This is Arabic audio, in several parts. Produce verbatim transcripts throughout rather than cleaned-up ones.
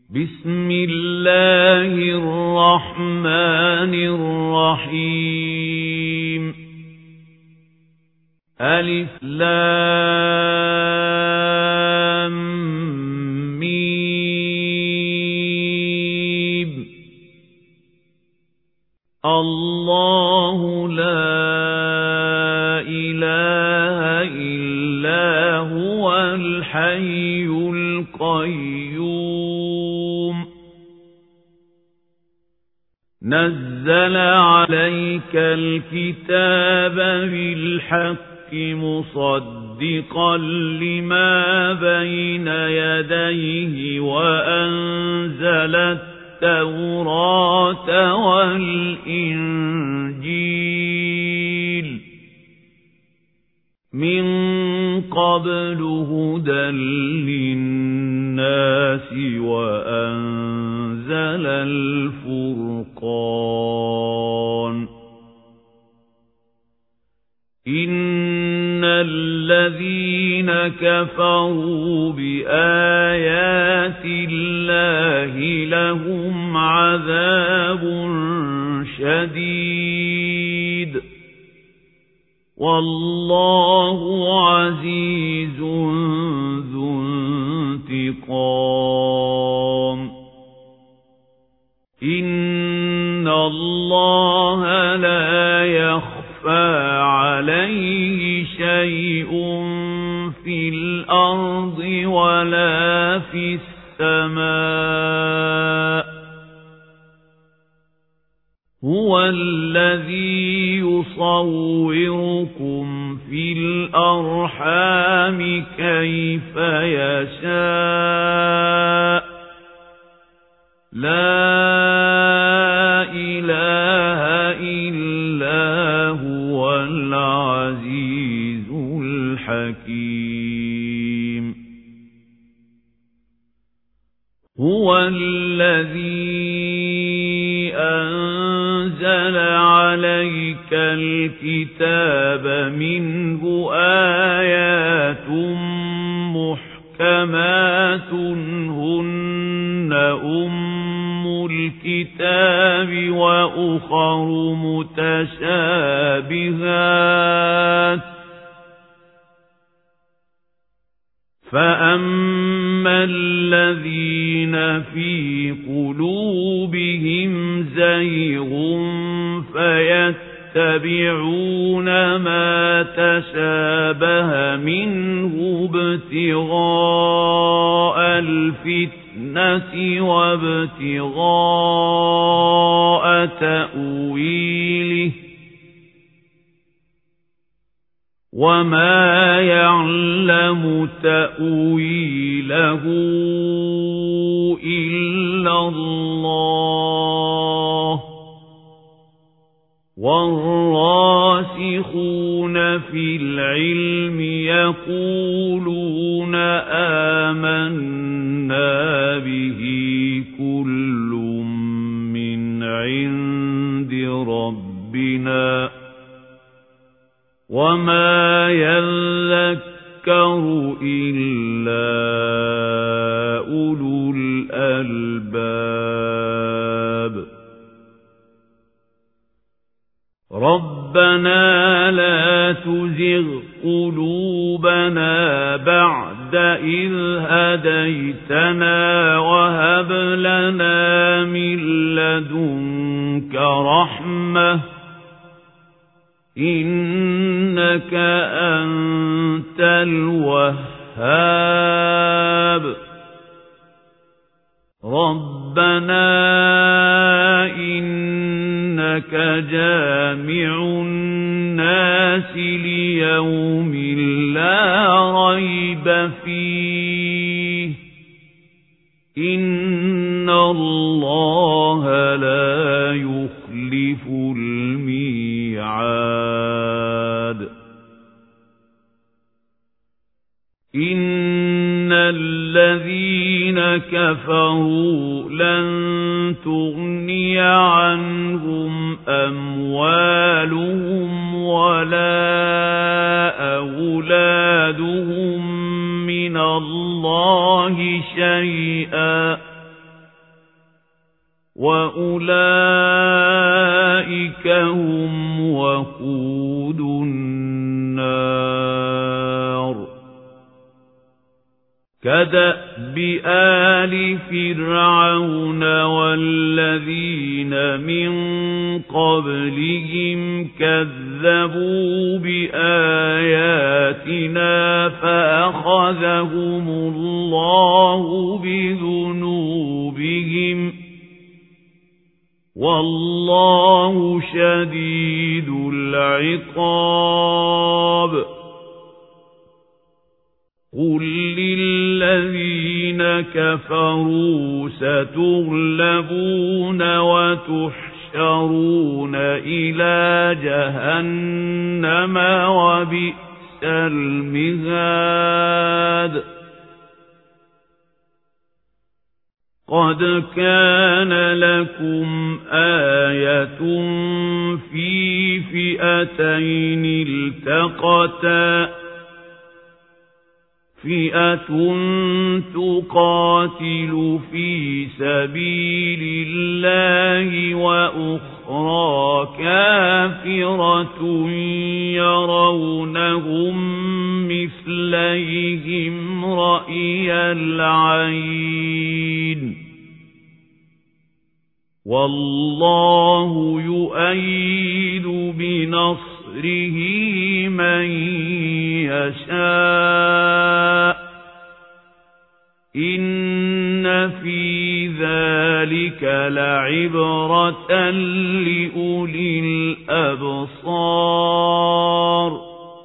بسم الله الرحمن الرحيم ألف لام ميم الله لا إله إلا هو الحي القيوم نزل عليك الكتاب بالحق مصدقا لما بين يديه وأنزل التوراة والإنجيل من قبل هدى للناس وأنزل الفرقان إن الذين كفروا بآيات الله لهم عذاب شديد والله عزيز ذو انتقام إن الله لا يخفى عليه شيء في الأرض ولا في السماء هو الذي يصوركم في الأرحام كيف يشاء لا إله إلا هو العزيز الحكيم هو الذي أنزل عليك الكتاب منه آيات محكمات هن أم الكتاب وأخر متشابهات فأما الذين في قلوبهم زيغ فيتبعون ما تشابه منه ابتغاء الفتنة وابتغاء تأويله وما يعلم تأويله إلا الله والراسخون في العلم يقولون آمنا به كل من عند ربنا وما يذكر إلا أولو الألباب ربنا لا تزغ قلوبنا بعد إذ هديتنا وهب لنا من لدنك رحمة إنك أنت الوهاب ربنا إنك جامع الناس ليوم لا ريب فيه إن الله لا يخلف الميعاد إن الذين كفروا لن تغني عنهم أموالهم ولا أولادهم من الله شيئا وأولئك هم وقود النار كدأب آل فرعون والذين من قبلهم كذبوا بآياتنا فأخذهم الله بذنوبهم والله شديد العقاب قل للذين كفروا ستغلبون وتحشرون إلى جهنم وبئس المهاد قد كان لكم آية في فئتين التقتا فئة تقاتل في سبيل الله وأخرى كافرة يرونهم مثليهم رأي العين والله يؤيد بنصره من يشاء إن في ذلك لعبرة لأولي الأبصار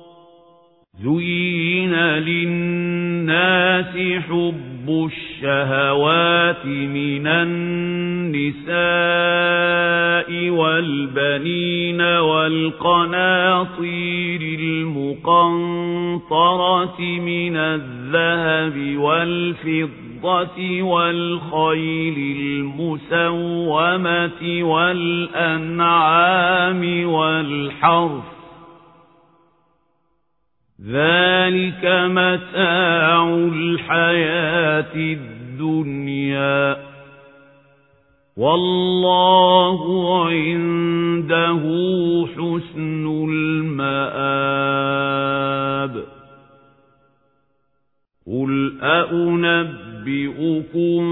زين للناس حب الشهوات من النساء والبنين والقناطير المقنطرة من الذهب والفضة والخيل المسومة والأنعام والحرث ذلك متاع الحياة الدنيا والله عنده حسن المآب قل أأنبئكم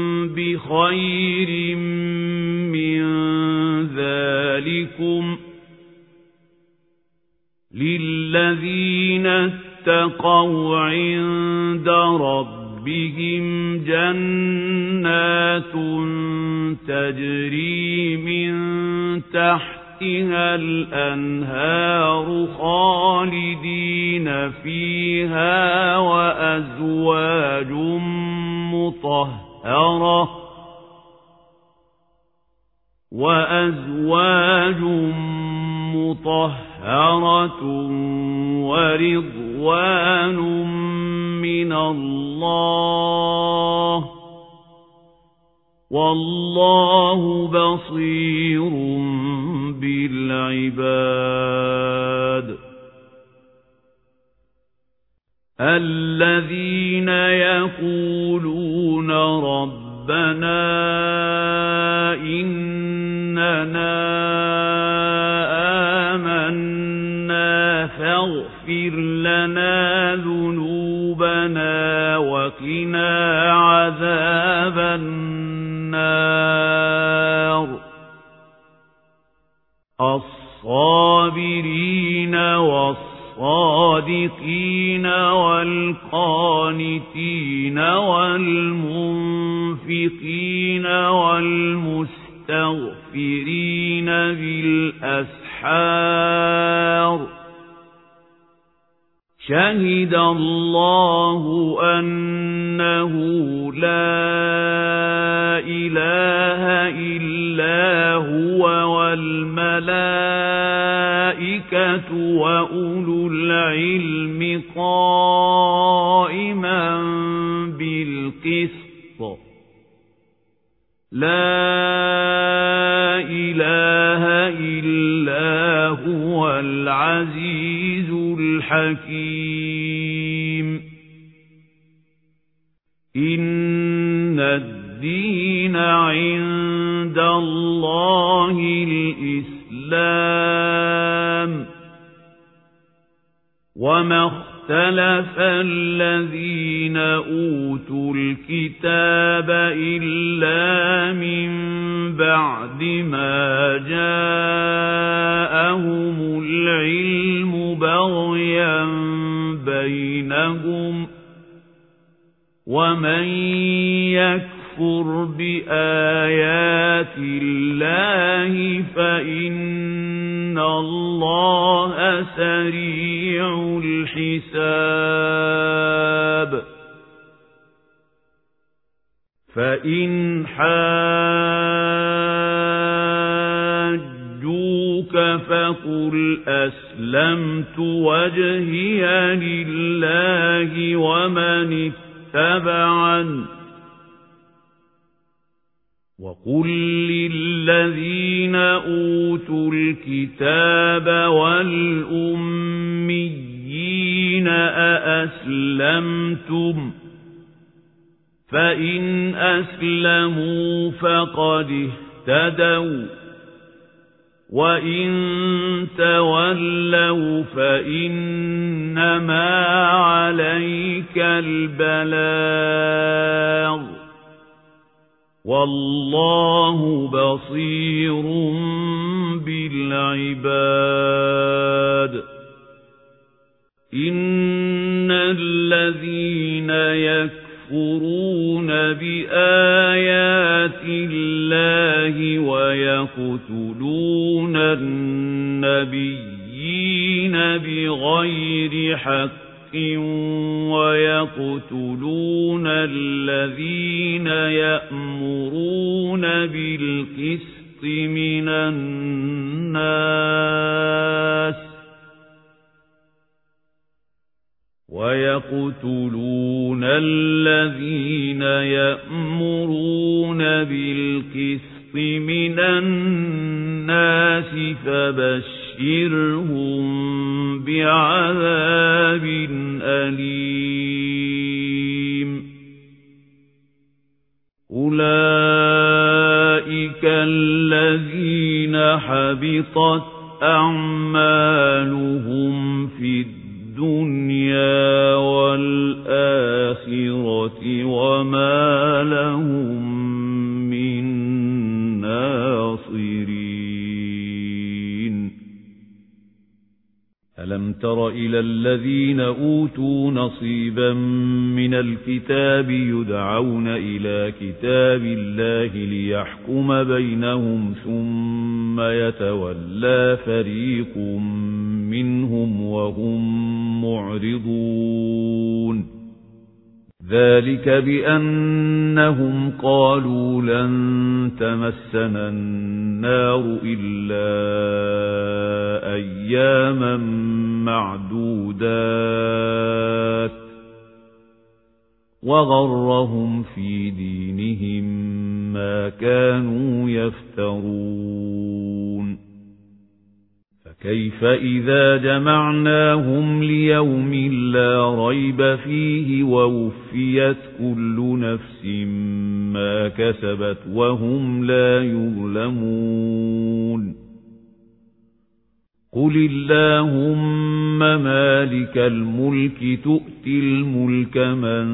بخير من ذلكم للذين اتقوا عند ربهم جنات تجري من تحتها الأنهار خالدين فيها وأزواج مطهرة وأزواج مطهرة ورضوان من الله والله بصير بالعباد الذين يقولون ربنا إننا آمنا فاغفر لنا ذنوبنا وقنا عذاب النار الصابرين والصادقين والقانتين والمنفقين والمستغفرين بالأسحار شهد الله أنه لا إله إلا هو والملائكة وأولو العلم قائما بالقسط لا إله إلا هو العزيز الحكيم إن الدين الدين عند الله الإسلام وما اختلف الذين أوتوا الكتاب إلا من بعد ما جاءهم العلم بغيا بينهم ومن يكفر بآيات الله فإن الله سريع الحساب فإن حاجوك فقل أسلمت وجهي لله ومن اتبعن وقل للذين أوتوا الكتاب والأميين أأسلمتم فإن أسلموا فقد اهتدوا وإن تولوا فإنما عليك البلاغ والله بصير بالعباد إن الذين يكفرون بآيات الله ويقتلون النبيين بغير حق ويقتلون الذين يأمرون بالقسط من الناس ويقتلون الذين يأمرون بالقسط من الناس فبشرهم بعذاب أليم أولئك الذين حبطت أعمالهم في الدنيا والآخرة وما لهم من ناصرين ألم تر إلى الذين أوتوا نصيبا من الكتاب يدعون إلى كتاب الله ليحكم بينهم ثم يتولى فريق منهم وهم معرضون ذلك بأنهم قالوا لن تمسنا النار إلا أياما معدودات وغرهم في دينهم ما كانوا يفترون فكيف إذا جمعناهم ليوم لا ريب فيه ووفيت كل نفس ما كسبت وهم لا يظلمون قل اللهم مالك الملك تؤتي الملك من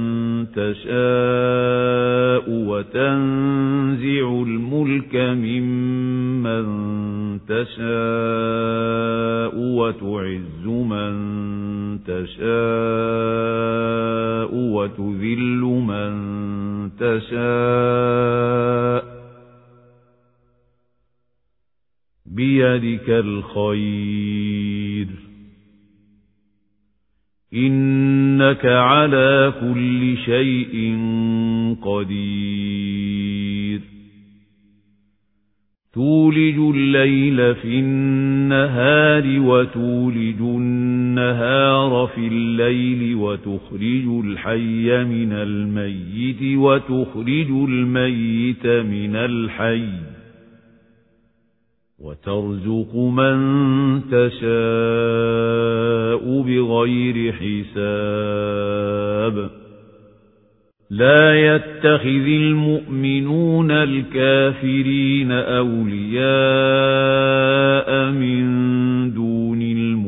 تشاء وتنزع الملك ممن تشاء وتعز من تشاء وتذل من تشاء بيدك الخير إنك على كل شيء قدير تولج الليل في النهار وتولج النهار في الليل وتخرج الحي من الميت وتخرج الميت من الحي وترزق من تشاء بغير حساب لا يتخذ المؤمنون الكافرين أولياء من دون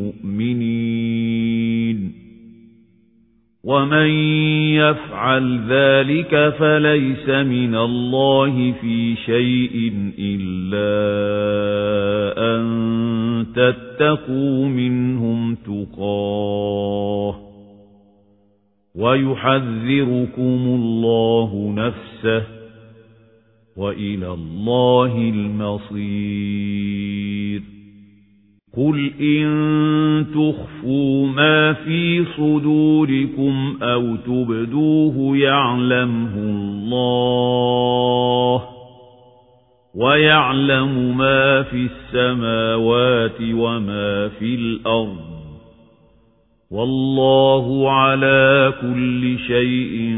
المؤمنين ومن يفعل ذلك فليس من الله في شيء إلا أن تتقوا منهم تقاه ويحذركم الله نفسه وإلى الله المصير قل إن تخفوا ما في صدوركم أو تبدوه يعلمه الله ويعلم ما في السماوات وما في الأرض والله على كل شيء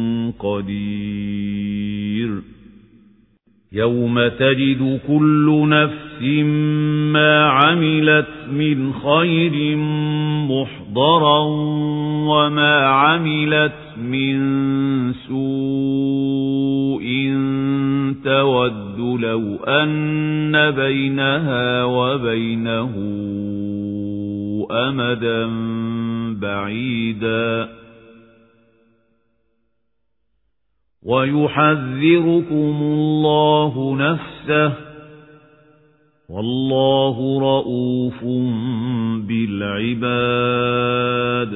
قدير يوم تجد كل نفس ما عملت من خير محضرا وما عملت من سوء تود لو أن بينها وبينه أمدا بعيدا ويحذركم الله نفسه والله رؤوف بالعباد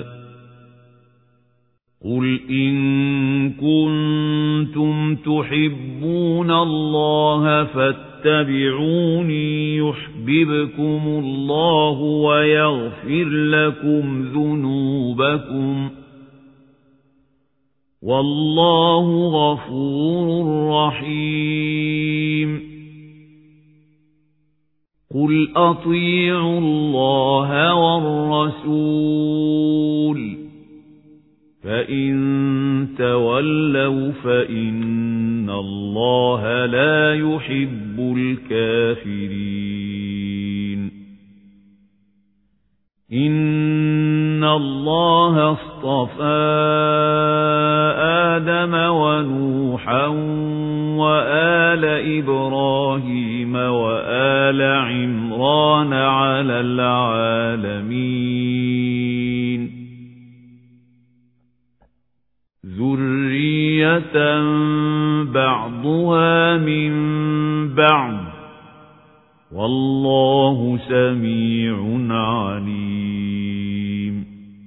قل إن كنتم تحبون الله فاتبعوني يحببكم الله ويغفر لكم ذنوبكم والله غفور رحيم قل أطيعوا الله والرسول فإن تولوا فإن الله لا يحب الكافرين إن الله اصطفى آدم ونوحا وآل إبراهيم وآل عمران على العالمين ذرية بعضها من بعض والله سميع عليم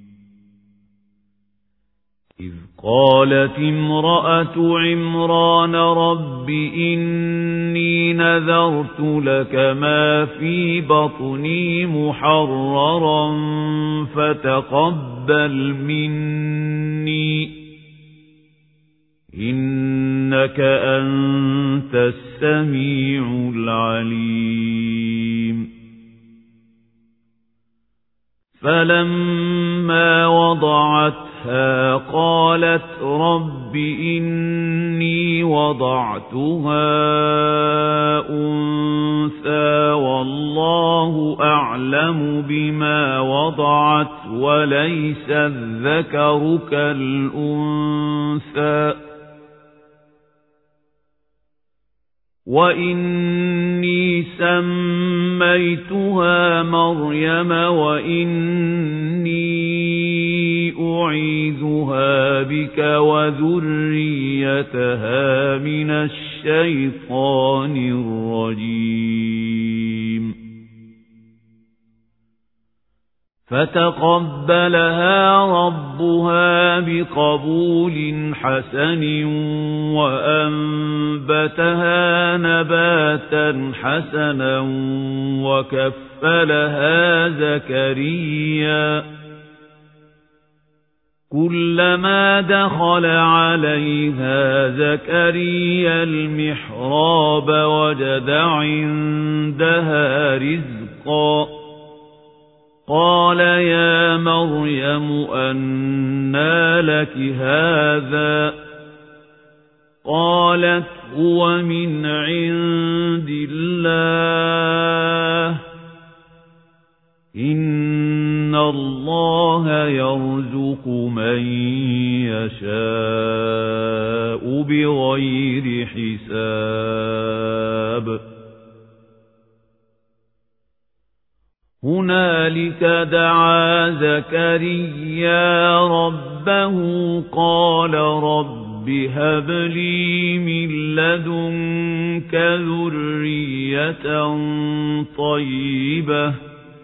إذ قالت امرأة عمران رب إني نذرت لك ما في بطني محررا فتقبل مني إنك أنت السميع العليم فلما وضعتها قالت رب إني وضعتها أنثى والله أعلم بما وضعت وليس الذكر كالأنثى وإني سميتها مريم وإني أعيذها بك وذريتها من الشيطان الرجيم فتقبلها ربها بقبول حسن وأنبتها نباتا حسنا وكفلها زكريا كلما دخل عليها زكريا المحراب وجد عندها رزقا قال يا مريم أنى لك هذا قالت هو من عند الله إن إِنَّ اللَّهَ يَرْزُقُ مَن يَشَاءُ بِغَيْرِ حِسَابٍ هُنَالِكَ دَعَا زَكَرِيَّا رَبَّهُ قَالَ رَبِّ هَبْ لِي مِن لَّدُنكَ ذُرِّيَّةً طَيِّبَةً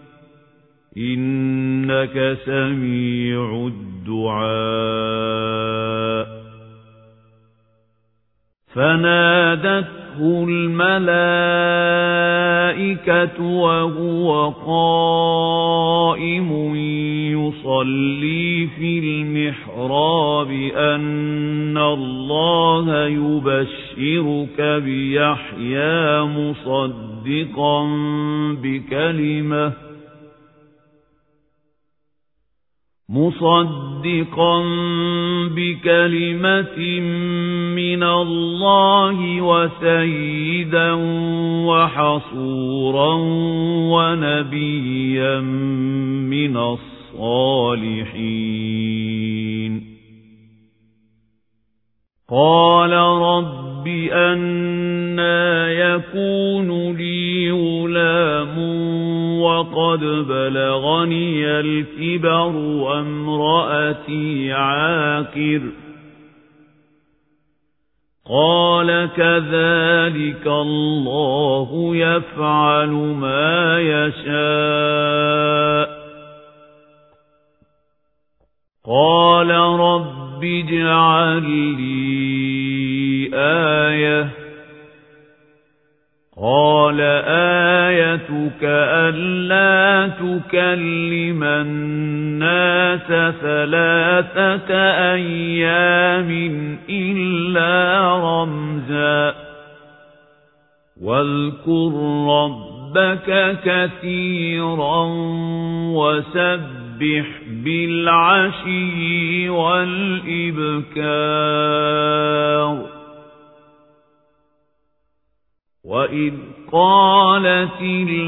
إِنَّكَ سَمِيعُ الدُّعَاءِ فَنَادَتْهُ الْمَلَائِكَةُ وَهُوَ قَائِمٌ يُصَلِّي فِي الْمِحْرَابِ أَنَّ اللَّهَ يُبَشِّرُكَ بِيَحْيَىٰ مُصَدِّقًا بِكَلِمَةٍ مصدقا بكلمة من الله وسيدا وحصورا ونبيا من الصالحين قال رب أنى يكون لي غلام وقد بلغني الكبر وامرأتي عاقر قال كذلك الله يفعل ما يشاء قال رب اجعل لي آية قال آيتك ألا تكلم الناس ثلاثة أيام إلا رمزا واذكر ربك كثيرا وسبح بالعشي والإبكار وَإِذْ قَالَتِ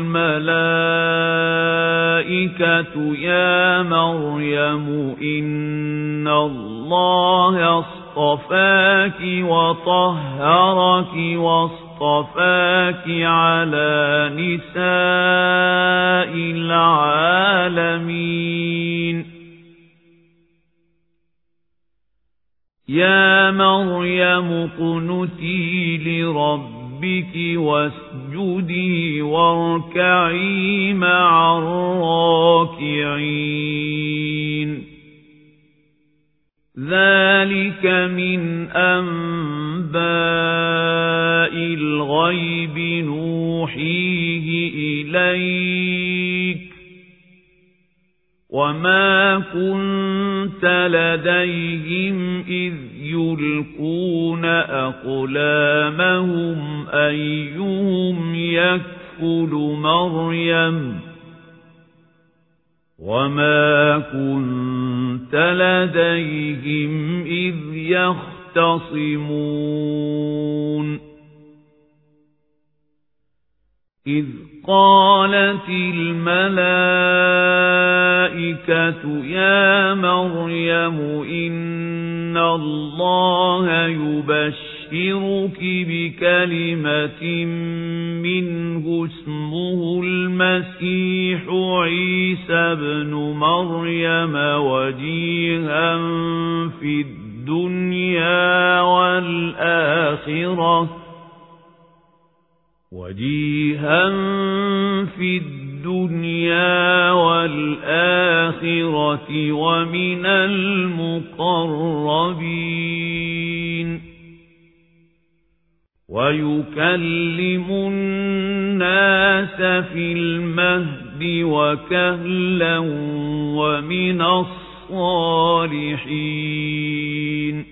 الْمَلَائِكَةُ يَا مَرْيَمُ إِنَّ اللَّهَ اصْطَفَاكِ وَطَهَّرَكِ وَاصْطَفَاكِ عَلَى نِسَاءِ الْعَالَمِينَ يَا مَرْيَمُ اقْنُتِي لِرَبِّكِ ربك واسجدي واركعي مع الراكعين ذلك من أنباء الغيب نوحيه إليك وما كنت لديهم إذ يلقون أقلامهم أيهم يكفل مريم وما كنت لديهم إذ يختصمون إذ قالت الملائكة يا مريم إن الله يبشرك بكلمة منه اسمه المسيح عيسى بن مريم وجيها في الدنيا والآخرة وجيها في الدنيا والآخرة ومن المقربين ويكلم الناس في المهد وكهلا ومن الصالحين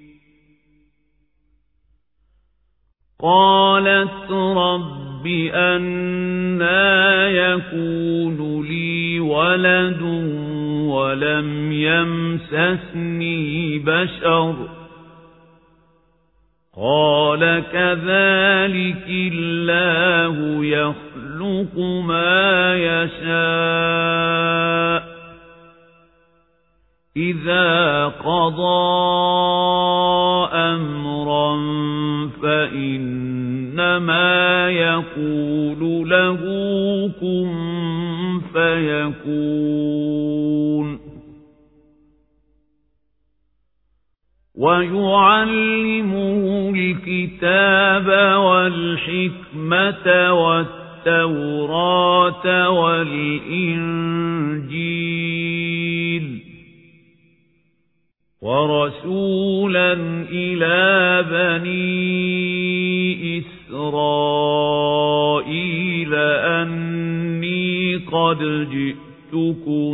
قالت رب أنى يكون لي ولد ولم يمسسني بشر قال كذلك الله يخلق ما يشاء إذا قضى أمرا فإنما يقول له كن فيكون ويعلمه الكتاب والحكمة والتوراة والإنجيل ورسولا إلى بني إسرائيل أني قد جئتكم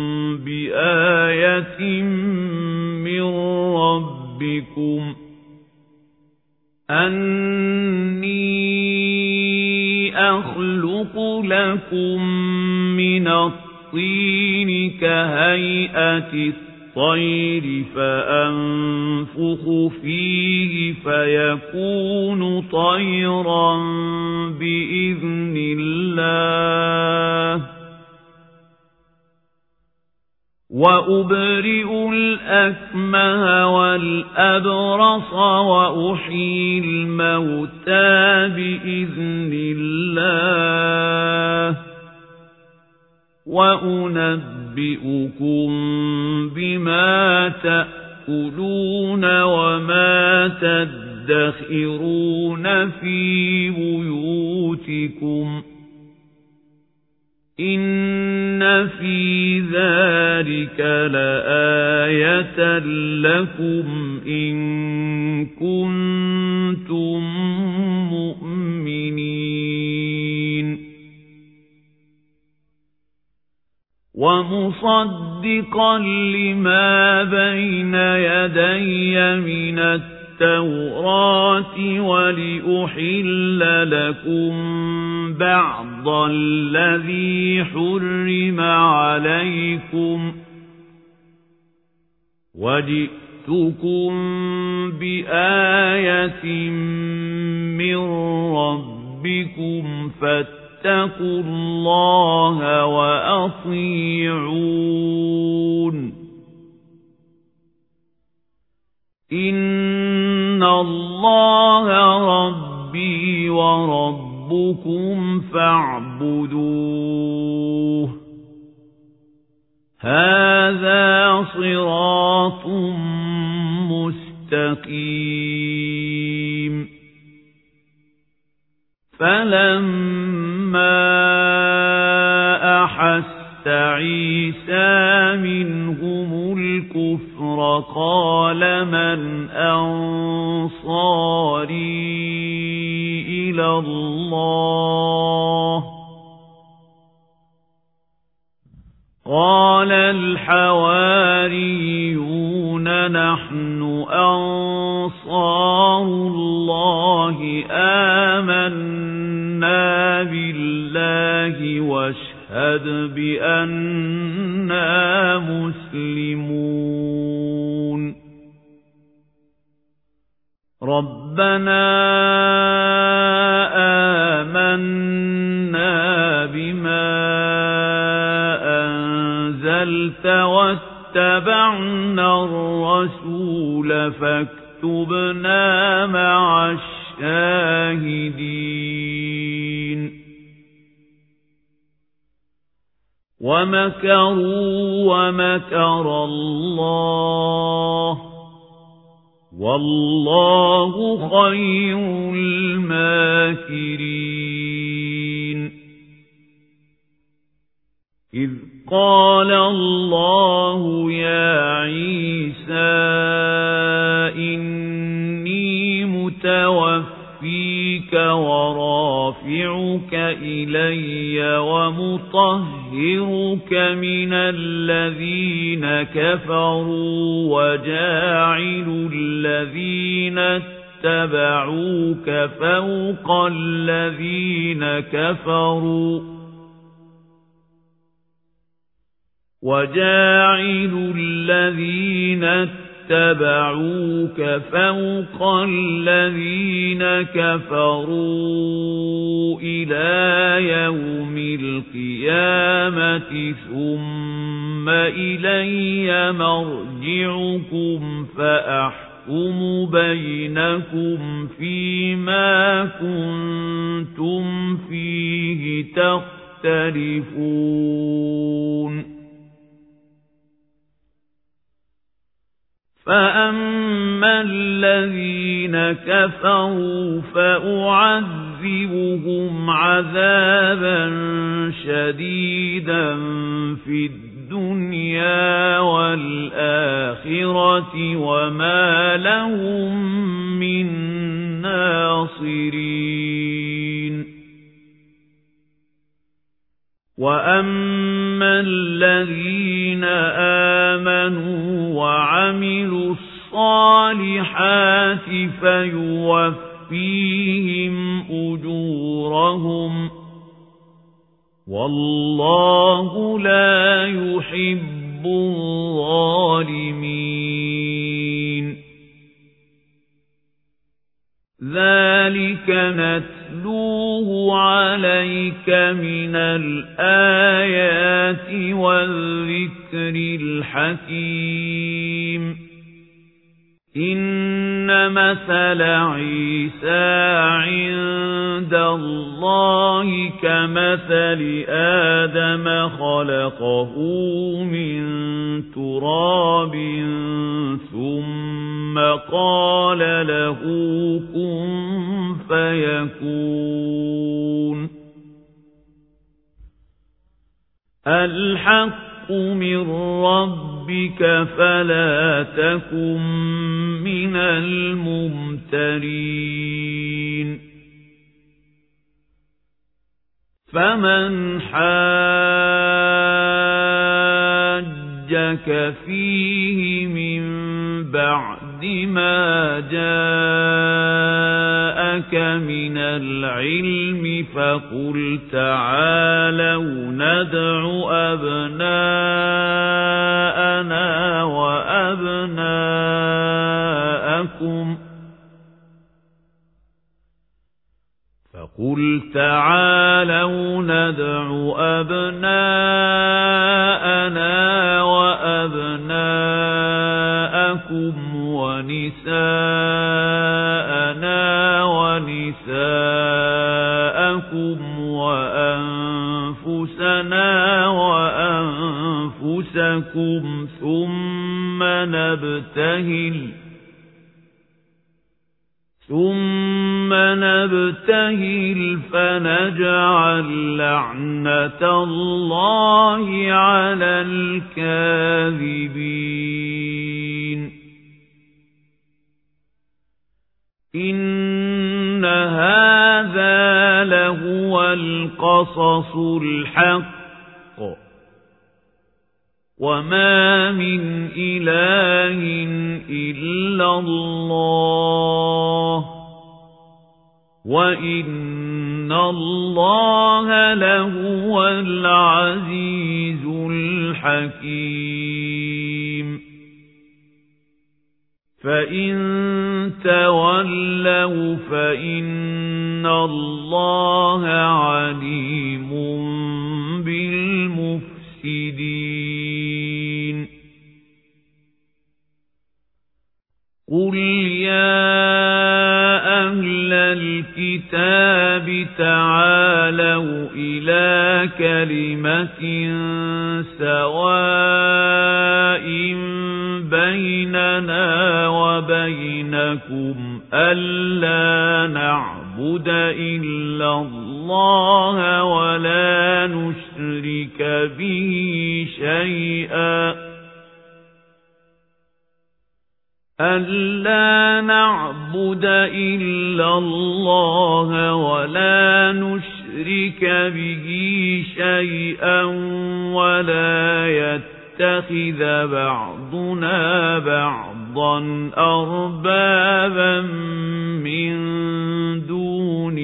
بآية من ربكم أني أخلق لكم من الطين كهيئة الطير فأنفخ فيه فيكون طيرا بإذن الله وأبرئ الأكمه والأبرص وأحيي الموتى بإذن الله وأنبئكم بما تأكلون وما تدخرون في بيوتكم إن في ذلك لآية لكم إن كنتم مؤمنين ومصدقا لما بين يدي من التوراة ولأحل لكم بعض الذي حرم عليكم وجئتكم بآية من ربكم فاتقوا الله وأطيعون إن الله ربي وربكم فاعبدوه هذا صراط مستقيم فلما أحس عيسى منهم الكفر قال من أنصاري إلى الله قال الحواريون نحن أنصار الله آمنا بالله واشهد بأننا مسلمون ربنا آمنا بما أنزلت واتبعنا الرسول فاكتبنا مع الشاهدين ومكروا ومكر الله والله خير الماكرين إذ قال الله يا عيسى إني متوفيك ورافعك إلي ومطهرك من الذين كفروا وجاعل الذين اتبعوك فوق الذين كفروا وجاعل الذين اتبعوك فوق الذين كفروا إلى يوم القيامة ثم إلي مرجعكم فأحكم بينكم فيما كنتم فيه تختلفون فأما الذين كفروا فأعذبهم عذابا شديدا في الدنيا والآخرة وما لهم من ناصرين وأما الذين آمنوا وعملوا الصالحات فيوفيهم أجورهم والله لا يحب الظالمين ذلك نتلوه عليك من الآيات والذكر الحكيم إن مثل عيسى عند الله كمثل آدم خلقه من تراب ثم قال له كن فيكون الحق من ربك فلا تكن من الممترين فمن حاجك فيه من بعد ما جاءك من العلم فقل تعالوا ندع أبناءنا وأبناءكم فقل تعالوا ندع أبناءنا وأبناءكم ونساءنا ونساءكم وأنفسنا وأنفسكم ثم نبتهل ثم نبتهل فنجعل لعنة الله على الكاذبين إن هذا لهو القصص الحق وما من إله إلا الله وإن الله لهو العزيز الحكيم فإن تولوا فإن الله عليم بالمفسدين قل يا أهل الكتاب تعالوا إلى كلمة سواء بيننا وبينكم ألا نعبد إلا الله ولا نشرك به شيئا ألا نعبد إلا الله ولا نشرك به شيئا ولا يتخذ بعضنا بعضا أربابا من دون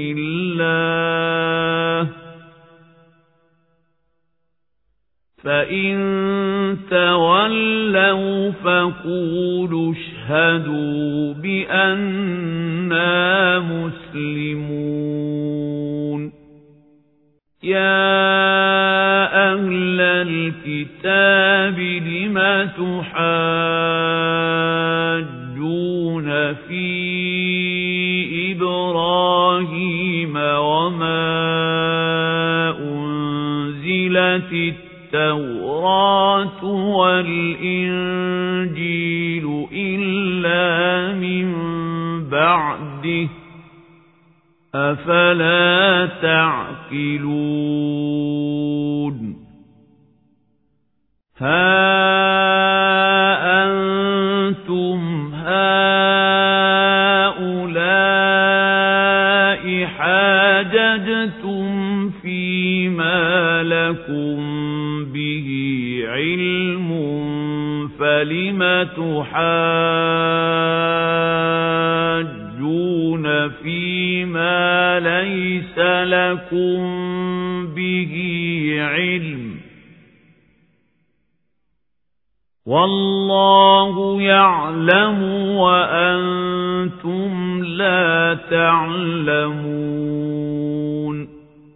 الله فإن تولوا تولوا فقولوا اشهدوا بأننا مسلمون يا أهل الكتاب لم تحاجون في إبراهيم وما أنزلت التوراة والإنجيل إلا من بعده أفلا تعقلون ها أنتم هؤلاء حاججتم فيما لكم به علم فلم تحاجون فيما ليس لكم به علم والله يعلم وأنتم لا تعلمون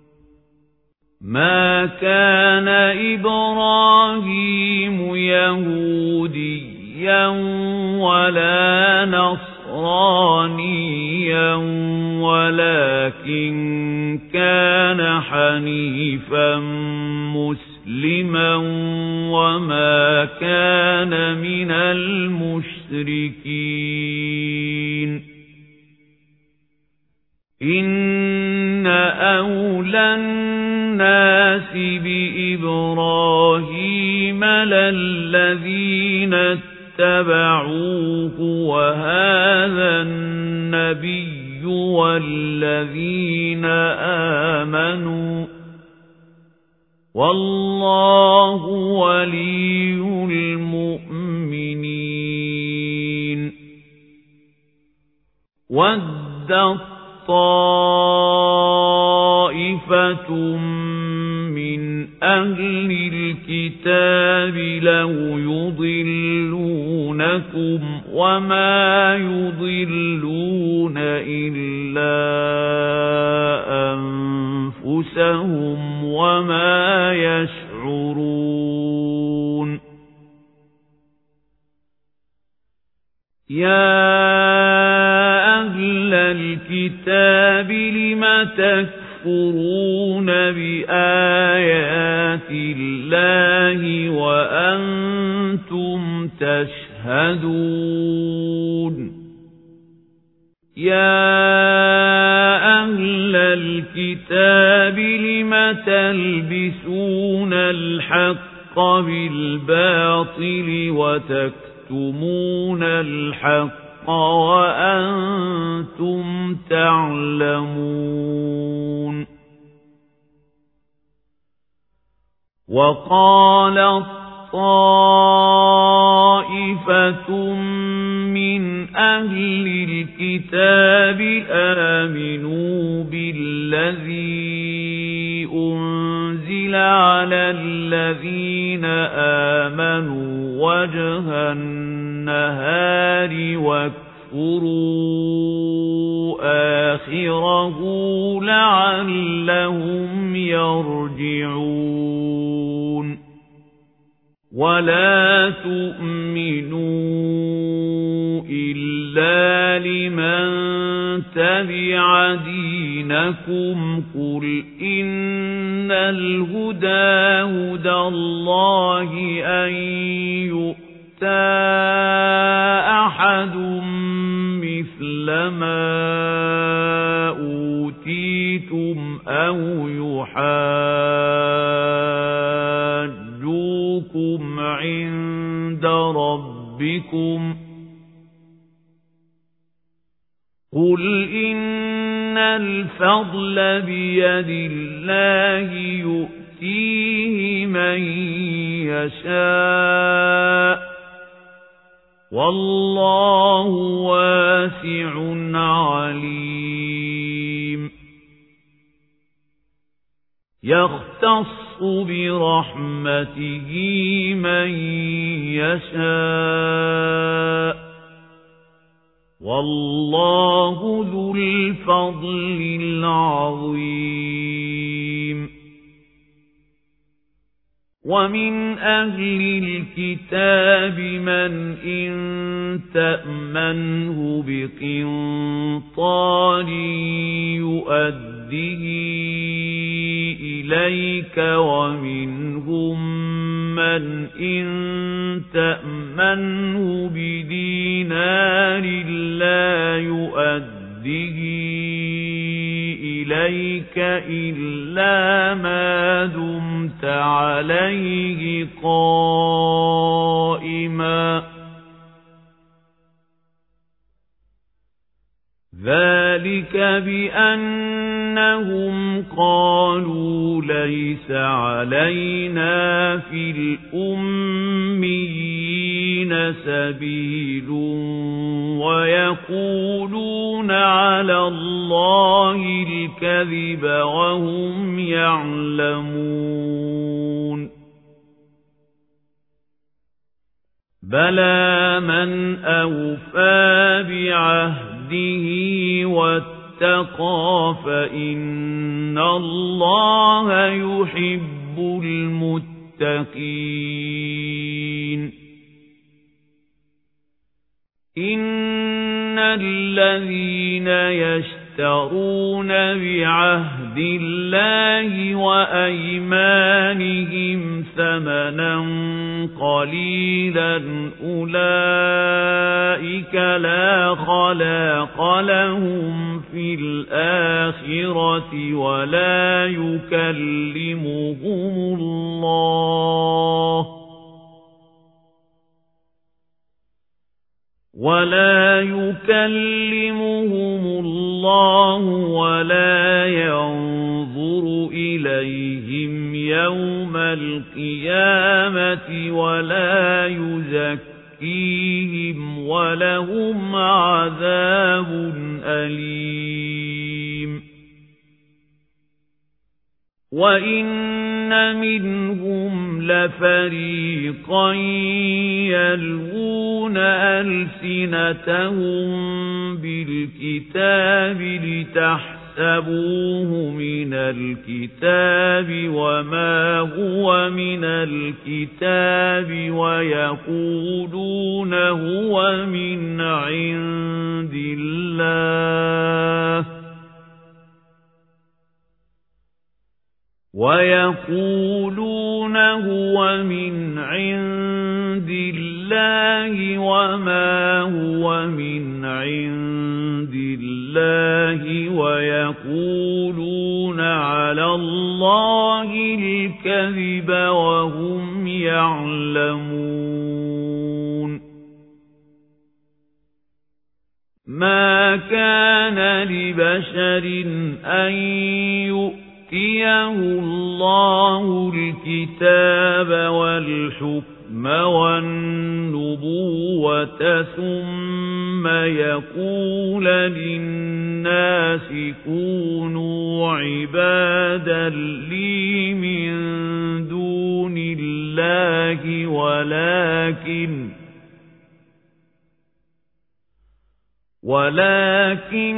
ما كان إبراهيم يهوديا ولا نصرانيا ولكن كان حنيفا مسلما وما كان من المشركين إن أولى الناس بإبراهيم للذين اتبعوه وهذا النبي والذين آمنوا والله ولي المؤمنين ود طائفة من أهل الكتاب لو يضلونكم وما يضلون إلا أنفسهم وما يشعرون يا أهل الكتاب لم تكفرون بآيات الله وأنتم تشهدون يا أهل الكتاب لم تلبسون الحق بالباطل وتكتمون الحق وأنتم تعلمون وقالت طائفة من أهل الكتاب آمنوا بالذي أنزل على الذين آمنوا وجه النهار واكفروا آخره لعلهم يرجعون ولا تؤمنوا إلا لمن تبع دينكم قل إن الهدى هدى الله أن يؤتى أحد مثل ما أوتيتم أو يحاجوكم عند ربكم قل إن الفضل بيد الله يؤتيه من يشاء والله واسع عليم يختص برحمته من يشاء والله ذو الفضل العظيم ومن أهل الكتاب من إن تأمنه بقنطار يؤديه إليك ومنهم من إن تأمنه بدينار لا يؤديه إليك إلا ما دمت عليه قائما ذلك بأنهم قالوا ليس علينا في الأميين سبيل ويقولون على الله الكذب وهم يعلمون بلى من أوفى بعهده واتقى فإن الله يحب المتقين إن الذين يشترون بعهد الله وأيمانهم ثمنا قليلا أولئك لا خلاق لهم في الآخرة ولا يكلمهم الله ولا يكلمهم الله ولا ينظر إليهم يوم القيامة ولا يزكيهم ولهم عذاب أليم وإن منهم لفريقا يلوون ألسنتهم بالكتاب لتحسبوه من الكتاب وما هو من الكتاب ويقولون هو من عند الله ويقولون هو من عند الله وما هو من عند الله ويقولون على الله الكذب وهم يعلمون ما كان لبشر أن يؤمن يؤتيه الله الكتاب والحكم والنبوة ثم يقول للناس كونوا عبادا لي من دون الله ولكن ولكن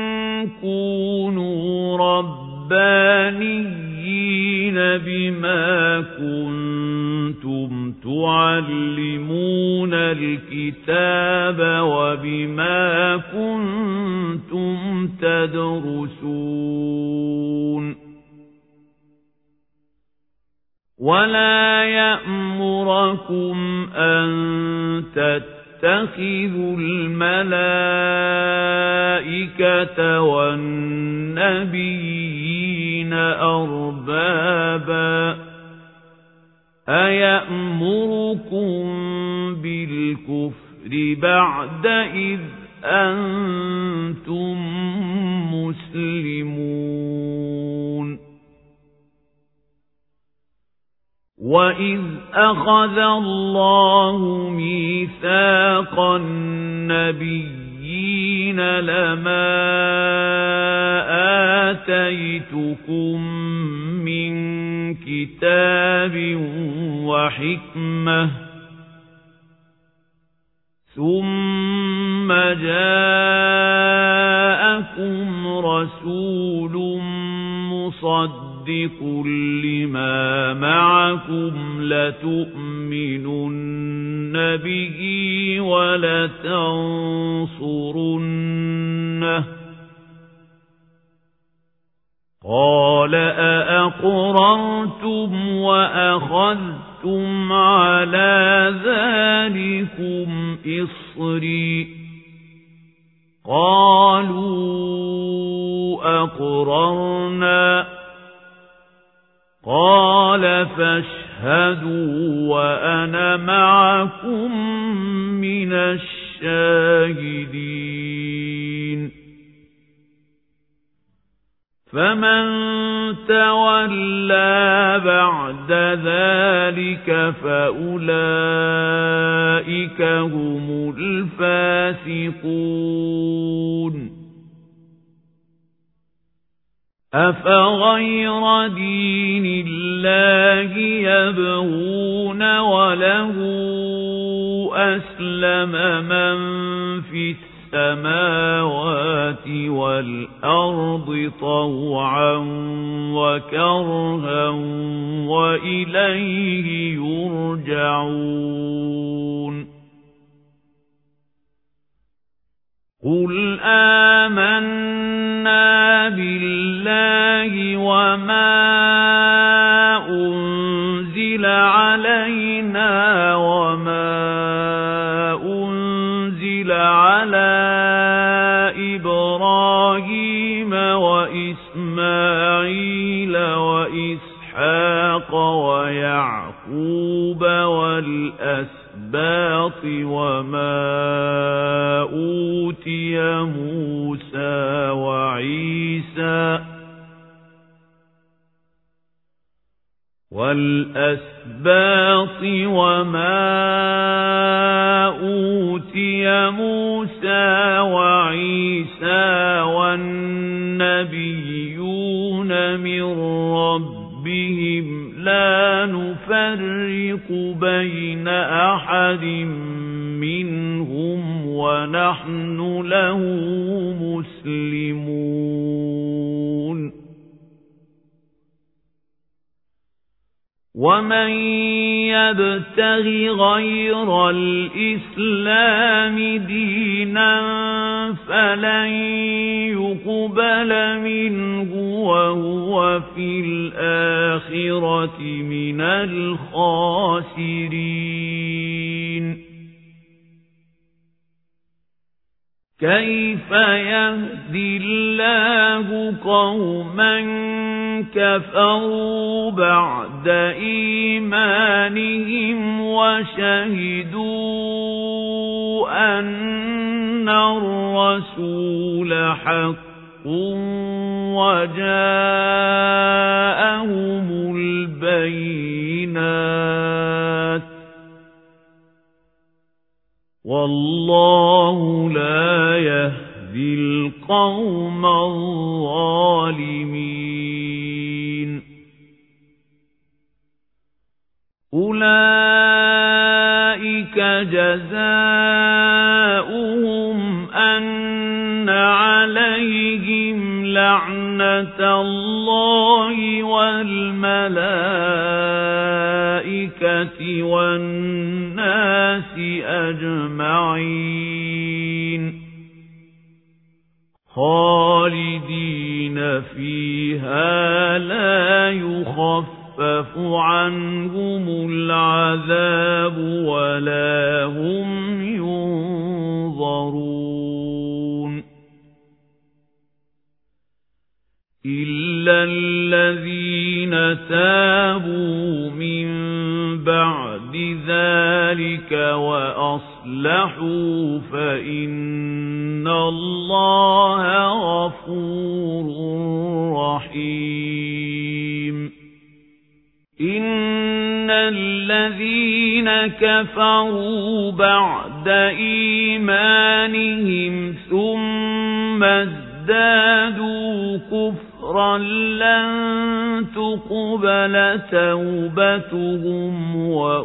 كونوا رب ربانيين بما كنتم تعلمون الكتاب وبما كنتم تدرسون ولا يأمركم أن تتخذوا الملائكة والنبيين أربابا أيأمركم بالكفر بعد إذ أنتم مسلمون وَإِذْ أَخَذَ اللَّهُ مِيثَاقَ النَّبِيِّينَ لَمَا آتَيْتُكُم مِّن كتاب وحكمة ثم جاءكم رسول مصدق لما معكم لتؤمنن به ولتنصرنه قال أأقررتم وأخذتم على ذلكم إصري قالوا أقررنا قال فاشهدوا وأنا معكم من الشاهدين فمن تولى بعد ذلك فأولئك هم الفاسقون أفغير دين الله يبغون وله أسلم من في السماوات والأرض طوعا وكرها وإليه يرجعون قل آمنا بالله وما أنزل علينا وما أنزل على إبراهيم وإسماعيل وإسحاق ويعقوب والأسباط وما أوتي موسى وعيسى والأسباط وما أوتي موسى وعيسى والنبيون من ربهم لا نفرق بين أحد منهم ونحن له مسلمون ومن يبتغ غير الإسلام دينا فلن يقبل منه وهو في الآخرة من الخاسرين كيف يهدي الله قوما كفروا بعد إيمانهم وشهدوا أن الرسول حق وجاءهم البينات والله لا يهدي القوم الظالمين أولئك جزاؤهم أن عليهم لعنة الله والملائكة والناس أجمعين خالدين فيها لا يخفف عنهم العذاب ولا هم ينظرون إلا الذين تابوا من بعد ذلك وأصلحوا فإن الله غفور رحيم إن الذين كفروا بعد إيمانهم ثم ازدادوا كفرا أخرى لن تقبل توبتهم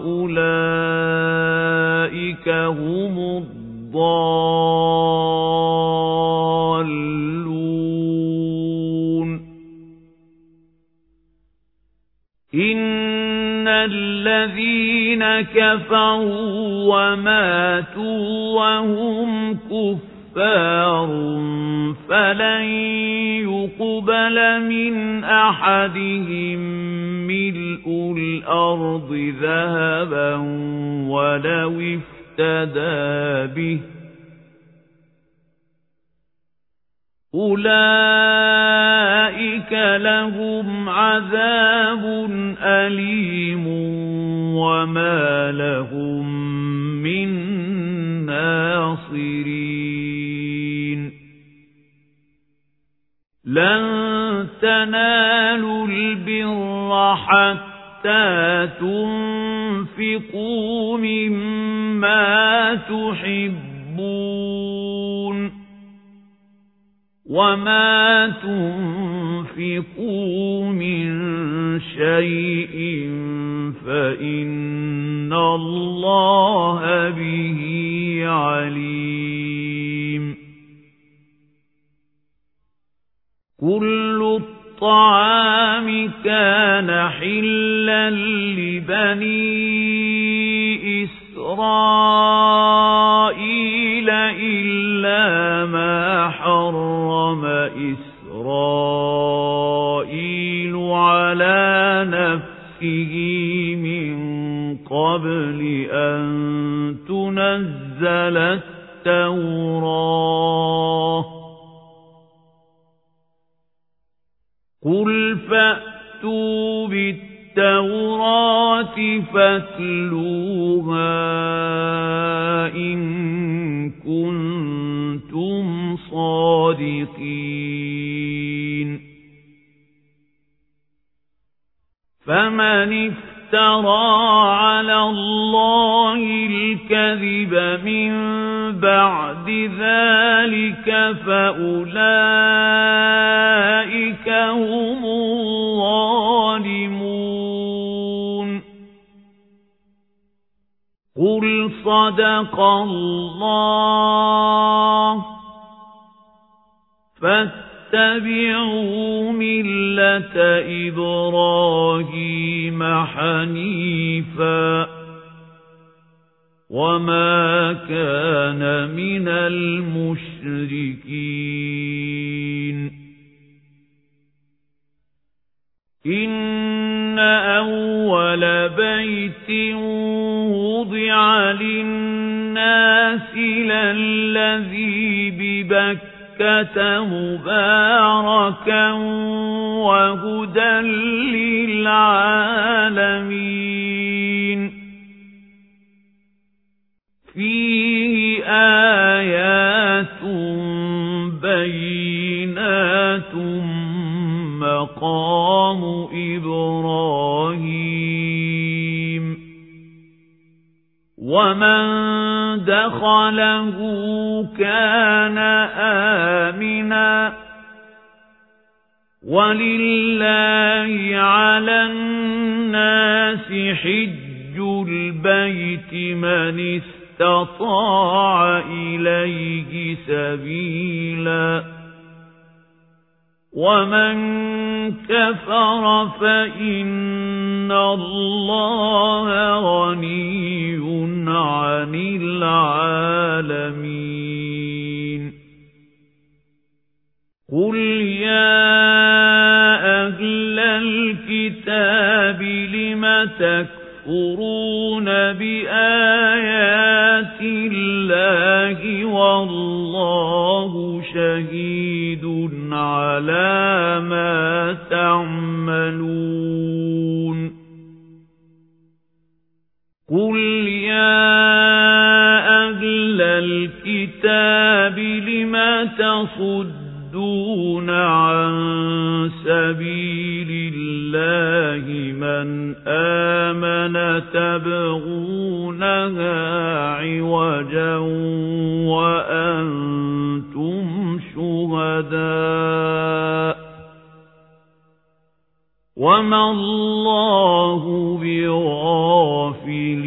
وأولئك هم الضالون إن الذين كفروا وماتوا وهم كفار فلن يقبل من أحدهم ملء الأرض ذهبا ولو افتدى به أولئك لهم عذاب أليم وما لهم من ناصرين لن تنالوا البر حتى تنفقوا مما تحبون وما تنفقوا من شيء فإن الله به عليم كل الطعام كان حلا لبني إسرائيل إلا ما حرم إسرائيل على نفسه من قبل أن تنزل التوراة قل فأتوا بالتوراة فاتلوها إن كنتم صادقين فمن افترى على الله الكذب من بعد ذلك فأولئك هم الظالمون قل صدق الله فاتبعوا ملة إبراهيم حنيفا وما كان من المشركين إن أول بيت وضع للناس للذي ببكة مباركا وهدى للعالمين فيه آيات بينات مقام إبراهيم ومن دخله كان آمنا ولله على الناس حج البيت من استطاع إليه سبيلا ومن كفر فإن الله غني عن العالمين قل يا أهل الكتاب لم تكفرون بآيات الله والله شهيد على ما تعملون قل يا أهل الكتاب لم تصدون عن سبيل الله من آمن تبغونها عوجا وأنتم شهداء وما الله بغافل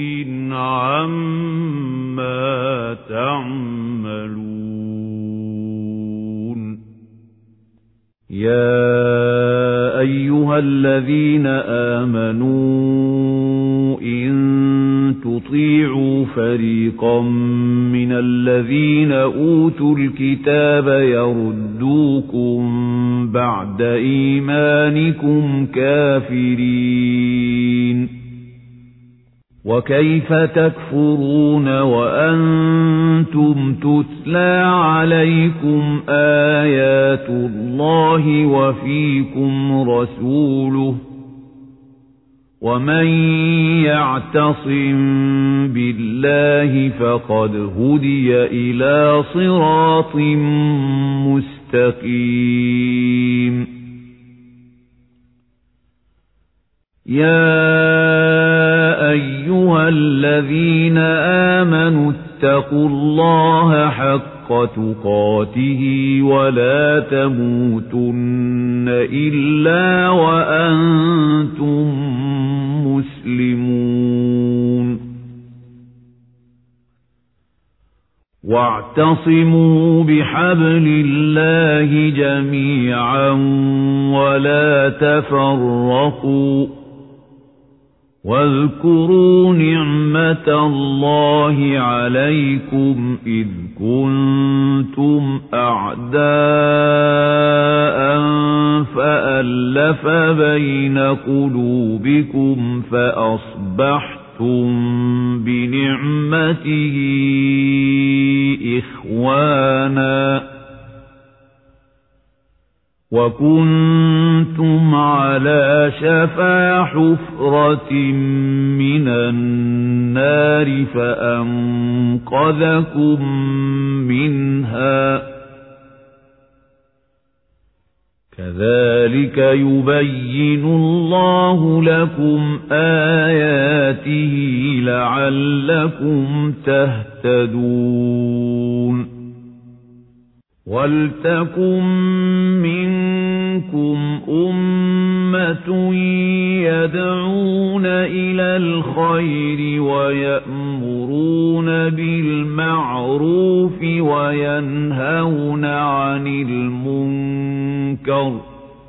عما تعملون يا أيها الذين آمنوا إن تطيعوا فريقا من الذين أوتوا الكتاب يردوكم بعد إيمانكم كافرين وكيف تكفرون وأنتم تتلى عليكم آيات الله وفيكم رسوله ومن يعتصم بالله فقد هدي إلى صراط مستقيم يا أيها الذين آمنوا اتقوا الله حق تقاته ولا تموتن إلا وأنتم مسلمون واعتصموا بحبل الله جميعا ولا تفرقوا واذكروا نعمة الله عليكم إذ كنتم أعداء فألف بين قلوبكم فأصبحتم بنعمته إخوانا وكنتم على شفا حفرة من النار فأنقذكم منها كذلك يبين الله لكم آياته لعلكم تهتدون ولتكن منكم أمة يدعون إلى الخير ويأمرون بالمعروف وينهون عن المنكر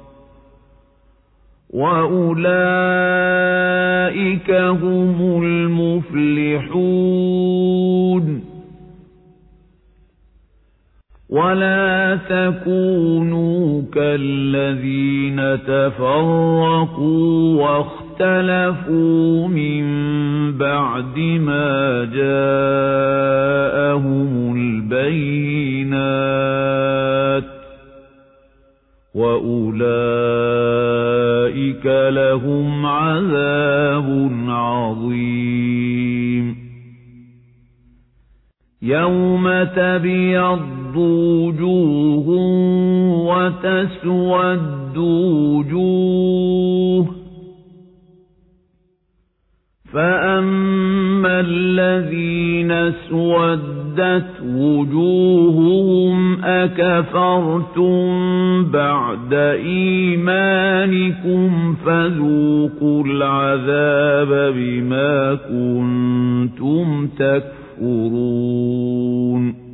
وأولئك هم المفلحون ولا تكونوا كالذين تفرقوا واختلفوا من بعد ما جاءهم البينات وأولئك لهم عذاب عظيم يوم تبيض وجوه وتسود وجوه فأما الذين اسودت وجوههم أكفرتم بعد إيمانكم فذوقوا العذاب بما كنتم تكفرون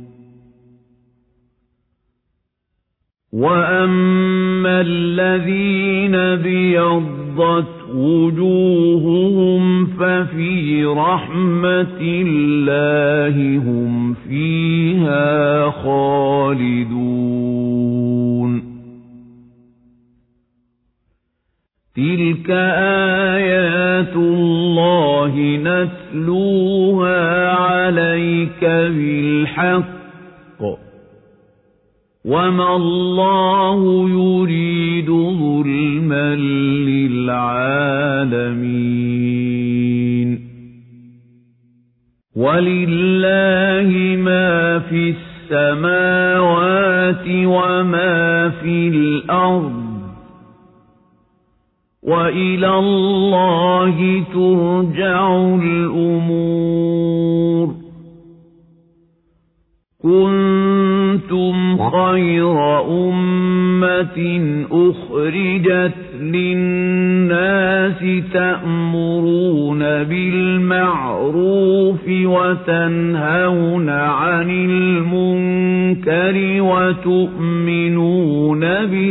وأما الذين ابيضت وجوههم ففي رحمة الله هم فيها خالدون تلك آيات الله نتلوها عليك بالحق وما الله يريد ظلما للعالمين ولله ما في السماوات وما في الأرض وإلى الله ترجع الأمور كنتم خير أمة أخرجت للناس النَّاسِ تَأْمُرُونَ بِالْمَعْرُوفِ وَتَنْهَوْنَ عَنِ الْمُنكَرِ وَتُؤْمِنُونَ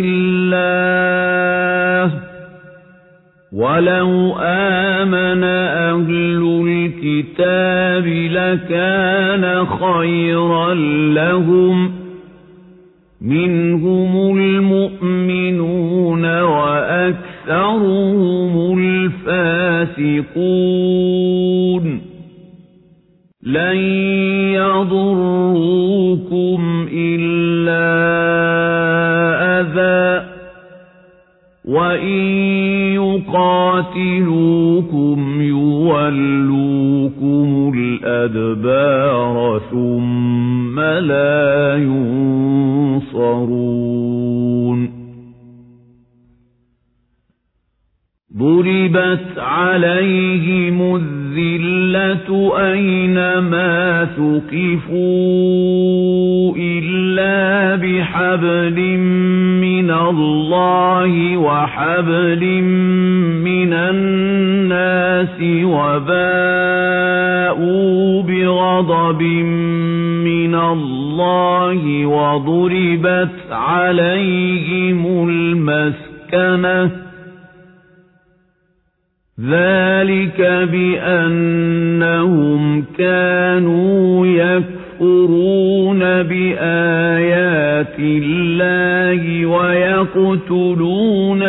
بِاللَّهِ وَلَوْ آمَنَ أَهْلُ الْكِتَابِ لَكَانَ خَيْرًا لَّهُمْ مِنْهُمُ الْمُؤْمِنُونَ وَأَكْثَرُهُمُ الْفَاسِقُونَ لَن يَضُرُّوكُمْ إِلَّا أَذًى وَإِن يُقَاتِلُوكُمْ يُوَلُّوكُمُ الْأَدْبَارَ ثُمَّ لَا يُنصَرُونَ ضُرِبَتْ عَلَيْهِمُ الذِّلَّةُ أَيْنَمَا ثُقِفُوا إِلَّا بِحَبْلٍ مِّنَ اللَّهِ وَحَبْلٍ مِّنَ النَّاسِ وَبَاءُوا بِغَضَبٍ مِّنَ اللَّهِ وَضُرِبَتْ عَلَيْهِمُ الْمَسْكَنَةُ ذَلِكَ بِأَنَّهُمْ كَانُوا يَكْفُرُونَ بِآيَاتِ اللَّهِ وَيَقْتُلُونَ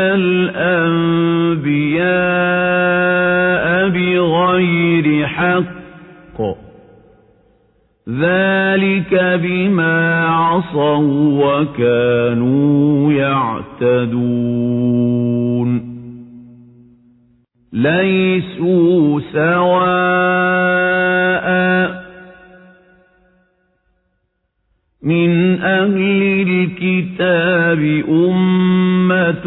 الْأَنبِيَاءَ بِغَيْرِ حَقٍّ ذَلِكَ بِمَا عَصَوا وَكَانُوا يَعْتَدُونَ لَيْسُوا سَوَاءً مِنْ أَهْلِ الْكِتَابِ أُمَّةٌ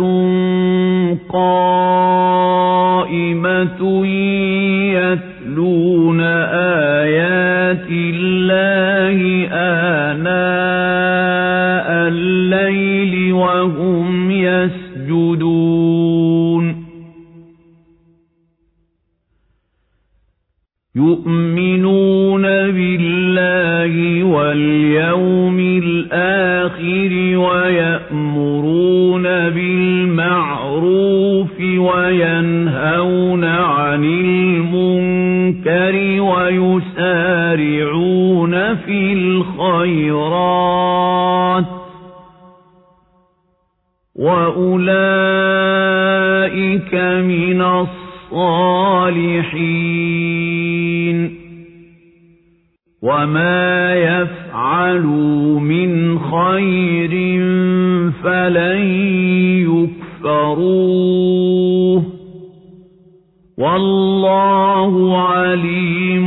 قَائِمَةٌ يَتْلُونَ آيَاتِ اللَّهِ آنَاءَ اللَّيْلِ وَهُمْ يَسْجُدُونَ يُؤْمِنُونَ بِاللَّهِ وَالْيَوْمِ الْآخِرِ وَيَأْمُرُونَ بِالْمَعْرُوفِ وَيَنْهَوْنَ عَنِ الْمُنكَرِ وَيُسَارِعُونَ فِي الْخَيْرَاتِ وَأُولَئِكَ مِنَ الصَّالِحِينَ وَمَا يَفْعَلُوا مِنْ خَيْرٍ فَلَن يُكْفَرُوهُ وَاللَّهُ عَلِيمٌ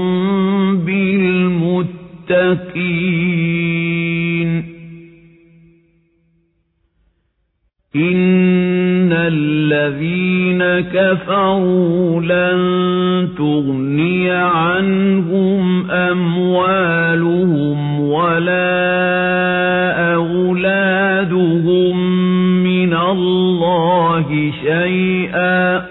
بِالْمُتَّقِينَ إِنَّ الَّذِينَ كَفَرُوا لَن تُغْنِيَ عَنْهُمْ أَمْوَالُهُمْ وَلَا أَوْلَادُهُمْ مِنَ اللَّهِ شَيْئًا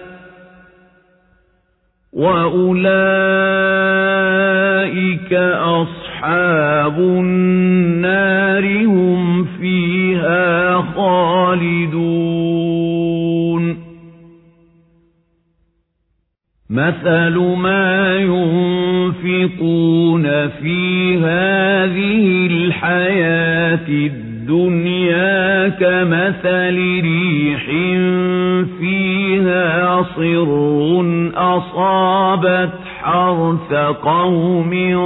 وَأُولَئِكَ أَصْحَابُ النَّارِ هُمْ فِيهَا خَالِدُونَ مَثَلُ مَا يُنْفِقُونَ فِي هَذِهِ الْحَيَاةِ الدُّنْيَا كَمَثَلِ رِيحٍ فِيهَا صِرٌّ أَصَابَتْ حَرْثَ قَوْمٍ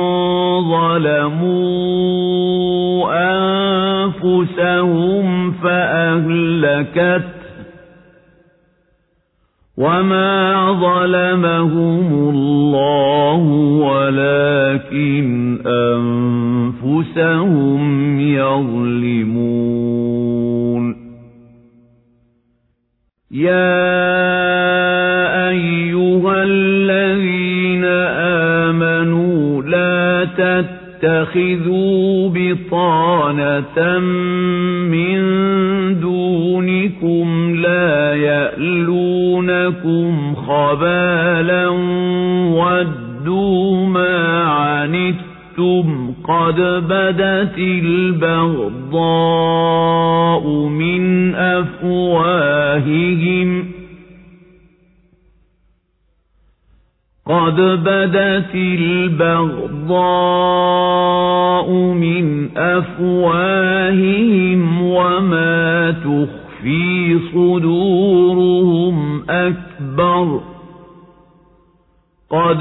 ظَلَمُوا أَنفُسَهُمْ فَأَهْلَكَتْهُ وَمَا ظَلَمَهُمُ اللَّهُ وَلَكِنْ أَنفُسَهُمْ يَظْلِمُونَ يَا أَيُّهَا الَّذِينَ آمَنُوا لَا تَتَّخِذُوا بِطَانَةً مِّن دُونِكُمْ لَا يَأْلُونَكُمْ يأتونكم خبالا ودوا ما عنتم قد بدت البغضاء من أفواههم قد بدت البغضاء من أفواههم وما تخفي صدورهم أكبر قد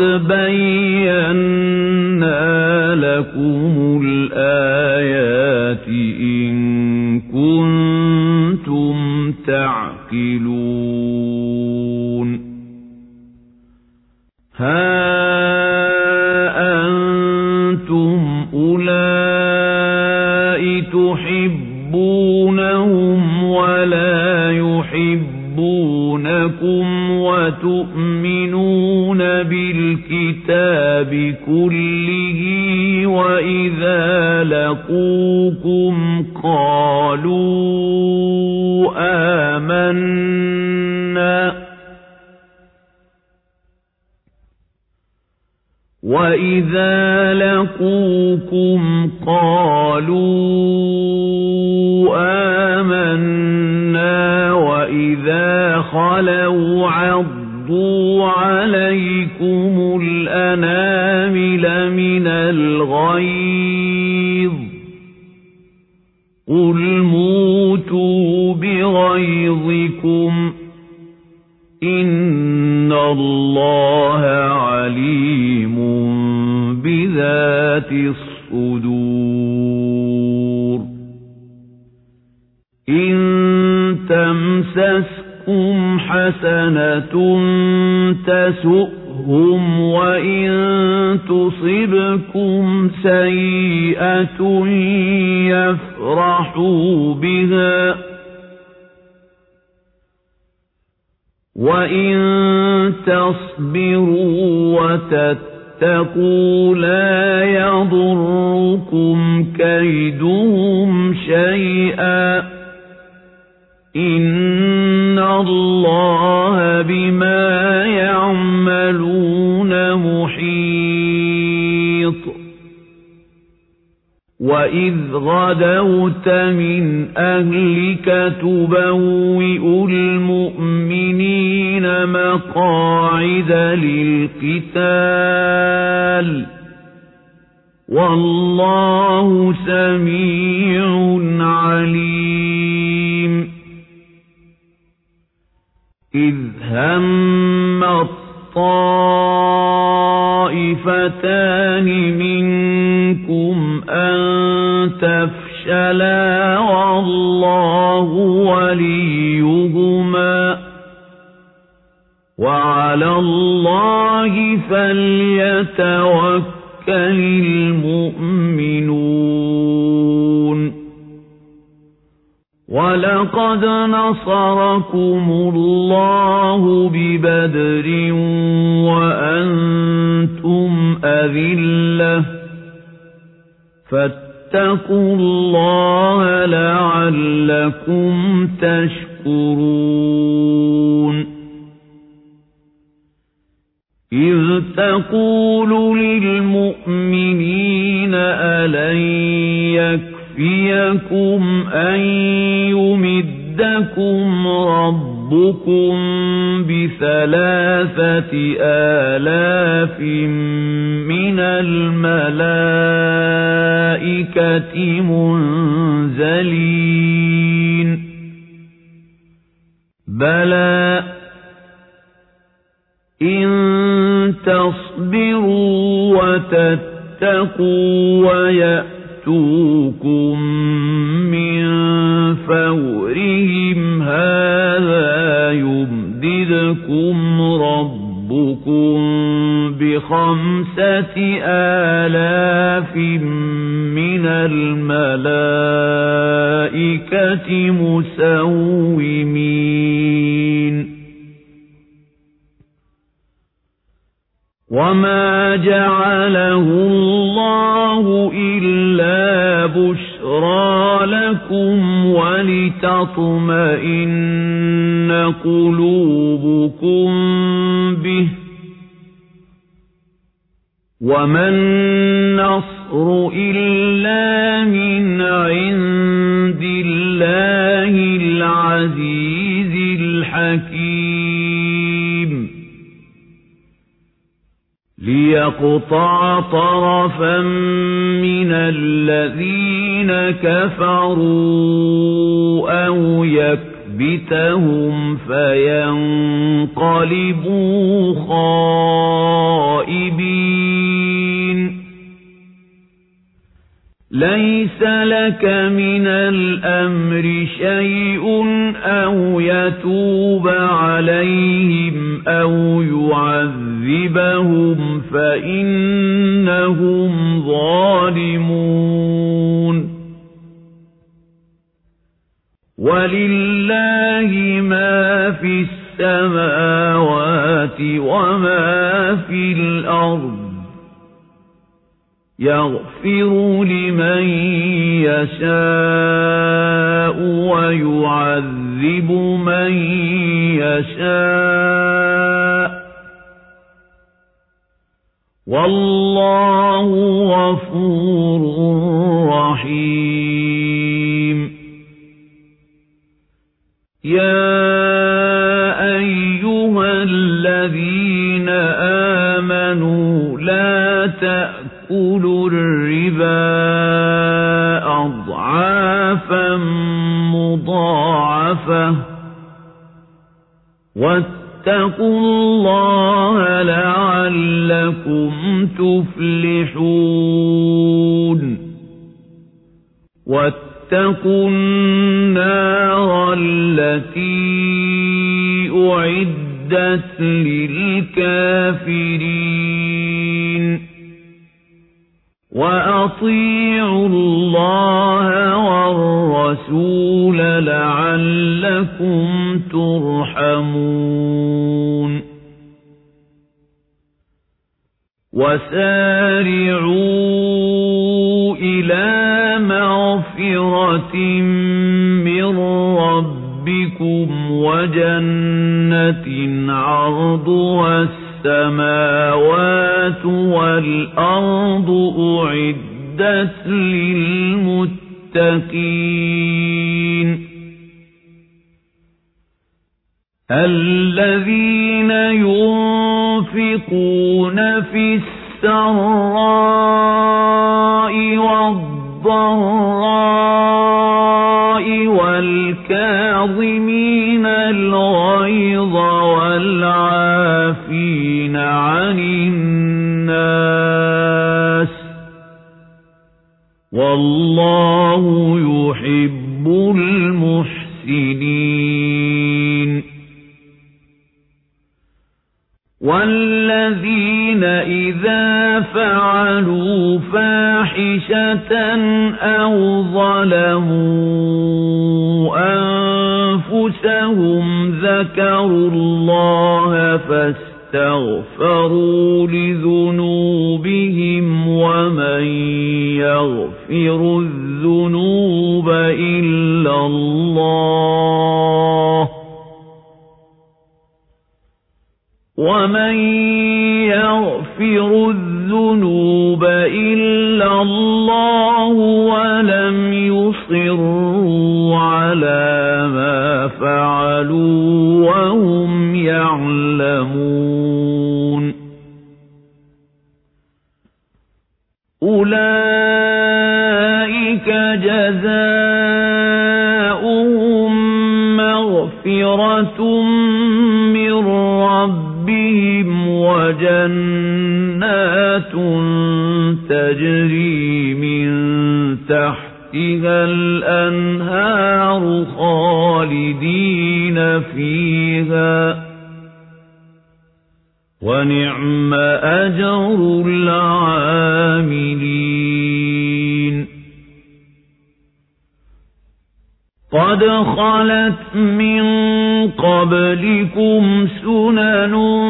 بينا لكم الآيات إن كنتم تعقلون ها أنتم أولئك تحبونهم ولا يحبونكم وتؤمنون بالكتاب كله وإذا لقوكم قالوا آمنا وَإِذَا لَقُوكُمْ قَالُوا آمَنَّا وَإِذَا خَلَوْا عَضُّوا عَلَيْكُمُ الْأَنَامِلَ مِنَ الْغَيْظِ قُلْ مُوتُوا بِغَيْظِكُمْ إِنَّ اللَّهَ عَلِيمٌ بذات الصدور إن تمسسكم حسنة تسؤهم وإن تصبكم سيئة يفرحوا بها وإن تصبروا وتتقوا لا يضركم كيدهم شيئا إن الله بما يعملون محيط وإذ غدوت من أهلك تبوئ المؤمنين مقاعد للقتال والله سميع عليم إذ هم الطائفتان منكم أن تفشلا والله وليهما وعلى الله فليتوكل المؤمنون ولقد نصركم الله ببدر وأنتم أذلة فاتقوا الله لعلكم تشكرون إذ تقول للمؤمنين ألن يكفيكم أن يمدكم ربكم بثلاثة آلاف من الملائكة منزلين بلى إن تصبروا وتتقوا ويأتوكم من فورهم هذا يمددكم ربكم بخمسة آلاف من الملائكة مسومين وما جعله الله إلا بشرى لكم ولتطمئن قلوبكم يَأْمُرُكُم بِهِ وَمَا النَّصْرُ إِلَّا مِنْ عِندِ اللَّهِ الْعَزِيزِ الْحَكِيمِ لِيَقْطَعَ طَرَفًا مِنَ الَّذِينَ كَفَرُوا أَوْ يَكْبِتَهُمْ فَيَنقَلِبُوا خَائِبِينَ لَيْسَ لَكَ مِنَ الْأَمْرِ شَيْءٌ أَوْ يَتُوبَ عَلَيْهِمْ أَوْ يُعَذِّبَهُمْ فَإِنَّهُمْ ظَالِمُونَ وَلِلَّهِ مَا فِي السَّمَاوَاتِ وَمَا فِي الْأَرْضِ يَغْفِرُ لِمَن يَشَاءُ وَيُعَذِّبُ مَن يَشَاءُ وَاللَّهُ غَفُورٌ رَّحِيمٌ يَا أَيُّهَا الَّذِينَ آمَنُوا لَا تَأْكُلُوا الرِّبَا أَضْعَافًا مُضَاعَفَةً وَاتَّقُوا اللَّهَ لَعَلَّكُمْ تُفْلِحُونَ وَاتَّقُوا النَّارَ الَّتِي أُعِدَّتْ لِلْكَافِرِينَ وَأَطِيعُوا اللَّهَ وَالرَّسُولَ لَعَلَّكُمْ تُرْحَمُونَ وَسَارِعُوا إِلَى مَغْفِرَةٍ مِّن رَّبِّكُمْ وَجَنَّةٍ عَرْضُهَا السَّمَاوَاتُ وَالْأَرْضُ أُعِدَّتْ لِلْمُتَّقِينَ الَّذِينَ يُنفِقُونَ فِي السَّرَّاءِ وَالضَّرَّاءِ وَالْكَاظِمِينَ الْغَيْظَ وَالْعَافِينَ عَنِ النَّاسِ وَاللَّهُ يُحِبُّ الْمُحْسِنِينَ وَالَّذِينَ إِذَا فَعَلُوا فَاحِشَةً أَوْ ظَلَمُوا أَنفُسَهُمْ ذَكَرُوا اللَّهَ فَاسْتَغْفَرُوا لِذُنُوبِهِمْ وَمَن يَغْفِرُ الذُّنُوبَ إِلَّا اللَّهُ وَمَن يَغْفِرُ الذُّنُوبَ إِلَّا اللَّهُ وَلَمْ يُصِرُّوا عَلَى مَا فَعَلُوا وَهُمْ يَعْلَمُونَ أُولَئِكَ جَزَاؤُهُم مَّغْفِرَةٌ مِّن رَّبِّهِمْ وَجَنَّاتٌ تَجْرِي مِن تَحْتِهَا الْأَنْهَارُ خَالِدِينَ فِيهَا وَنِعْمَ أَجْرُ الْعَامِلِينَ قَدْ خَلَتْ مِن قَبْلِكُمْ سُنَنٌ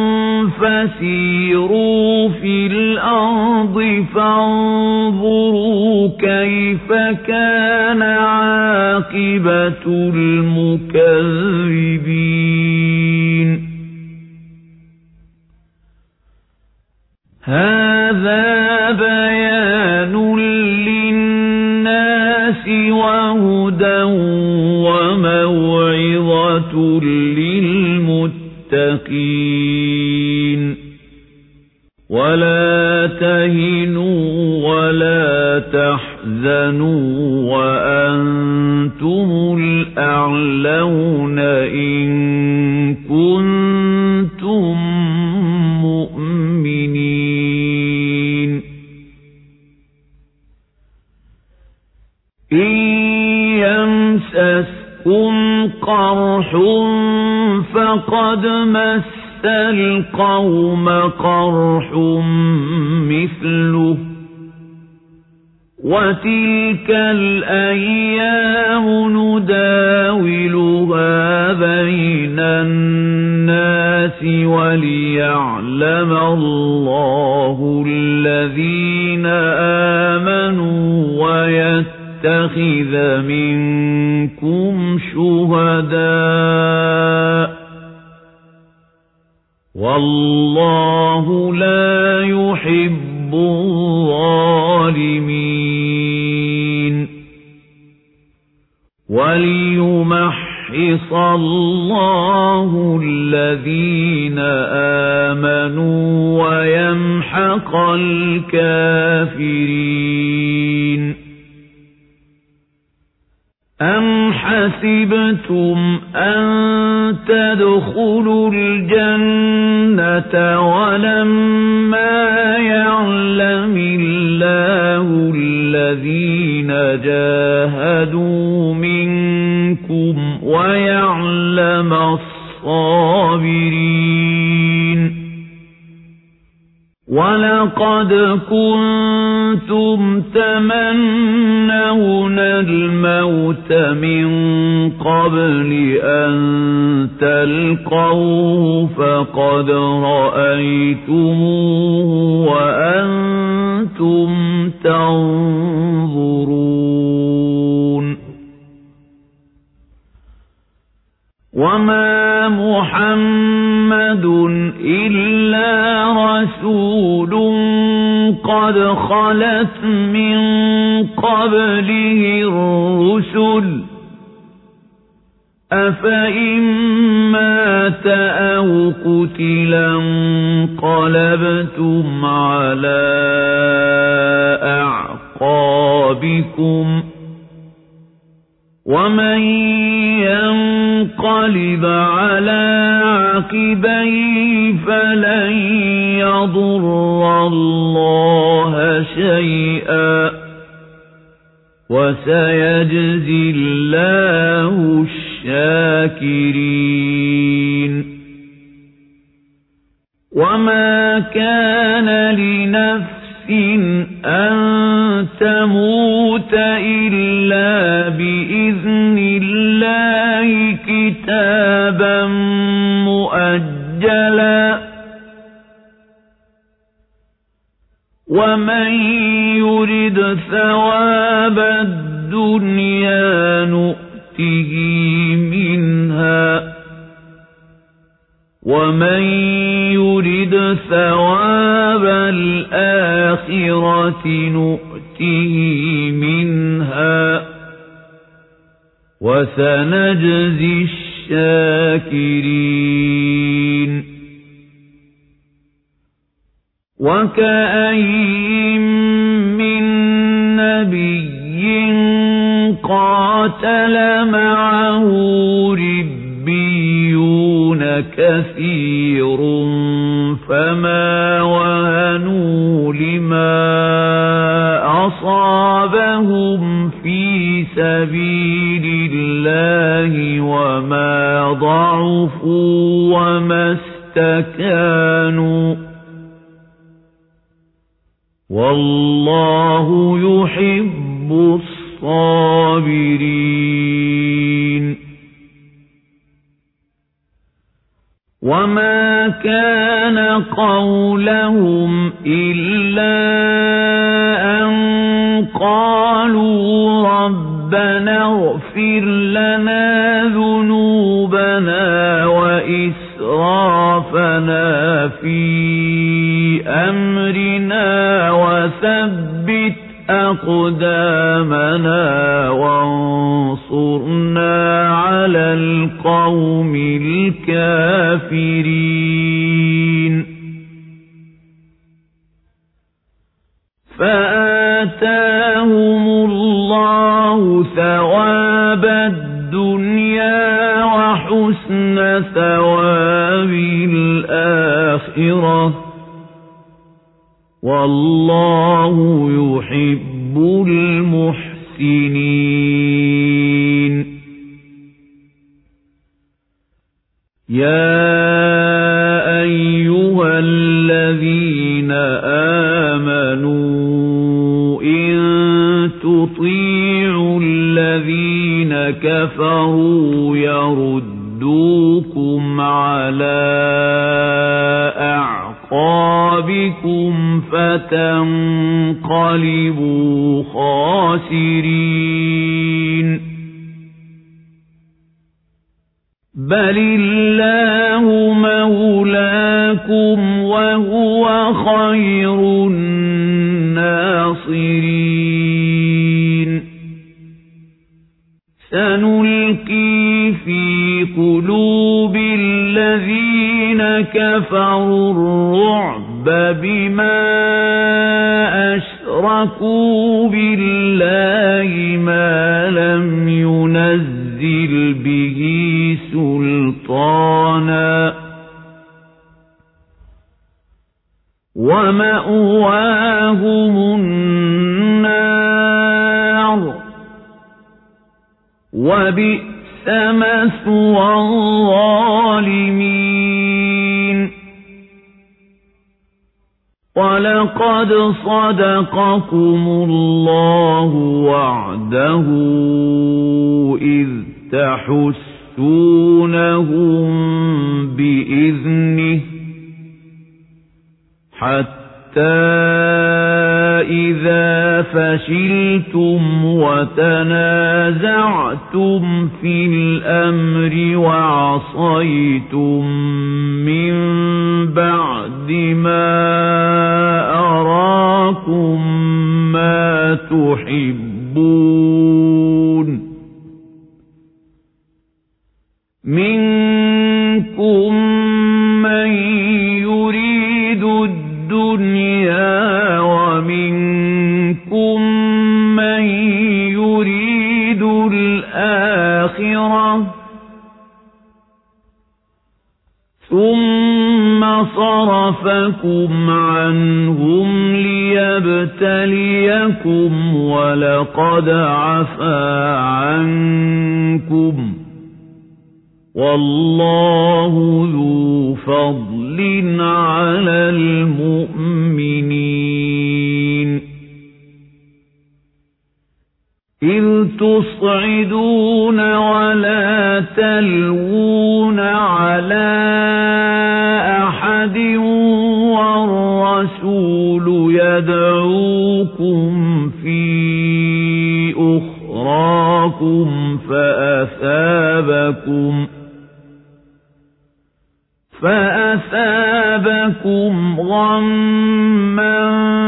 فَسِيرُوا فِي الْأَرْضِ فَانظُرُوا كَيْفَ كَانَ عَاقِبَةُ الْمُكَذِّبِينَ هذا بيان للناس وهدى وموعظة للمتقين ولا تهنوا ولا تحزنوا وأنتم الأعلون إن كنتم مؤمنين إن يمسسكم قرح فقد مس القوم قرح مثله وتلك الأيام نداولها بين الناس وليعلم الله الذين آمنوا ويتخذ منكم شهداء والله لا يحب الظالمين وليمحص الله الذين آمنوا ويمحق الكافرين أم حسبتم أن تدخلوا الجنة ولما يعلم الله الذين جاهدوا منكم ويعلم الصابرين ولقد كنتم تمنون الموت من قبل أن تلقوه فقد رأيتموه وأنتم تنظرون وما محمد إلا رسول قد خلت من قبله الرسل أفإن مات أو قتلا انقلبتم على أعقابكم ومن ينقلب على عقبيه فلن يضر الله شيئا وسيجزي الله الشاكرين وما كان لنفس أن تموت إلا بإذن الله كتابا مؤجلا ومن يرد ثواب الدنيا نؤته منها ومن يرد ثواب الآخرة نؤته منها وسنجزي الشاكرين وكأين من نبي قاتل معه ربيون كثير فما وهنوا لما أصابهم في سبيل الله وما ضعفوا وما استكانوا والله يحب الصابرين وما كان قولهم إلا أن قالوا ربنا اغفر لنا ذنوبنا وإن وإسرافنا في أمرنا وثبت أقدامنا وانصرنا على القوم الكافرين فآتاهم الله ثواب الدنيا وحسن ثواب الآخرة والله يحب المحسنين يا أيها الذين آمنوا إن تطيعوا الذين كفروا يردوكم على أعقابكم فتنقلبوا خاسرين بل الله مولاكم وهو خير الناصرين سنلقي في قلوب الذين كفروا الرعب بما أشركوا بالله ما لم ينزل به سلطانا ومأواهم النار وبئس مثوى الظالمين ولقد صدقكم الله وعده إذ تحسونهم بإذنه حتى إذا فشلتم وتنازعتم في الأمر وعصيتم من بعد ما أراكم ما تحبون منكم من يريد الدنيا ومنكم من يريد الآخرة ثم صرفكم عنهم ليبتليكم ولقد عفا عنكم والله ذو فضل على المؤمنين إذ تصعدون ولا تلوون على أحد والرسول يدعوكم في أخراكم فأثابكم فأثابكم غما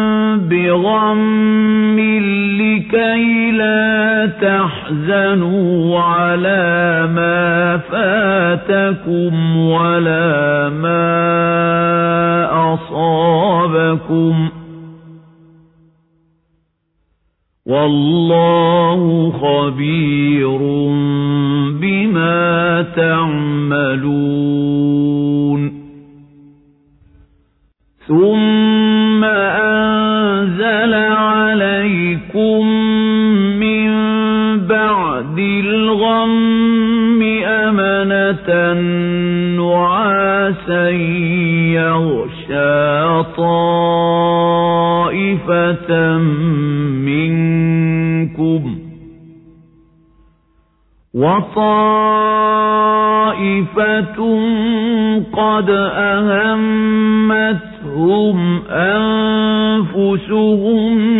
بغم لكي لا تحزنوا على ما فاتكم ولا ما أصابكم والله خبير بما تعملون ثم أنزل عليكم من بعد الغم أمنة نعاسا يغشى طائفة منكم وطائفة قد أهمتهم أنفسهم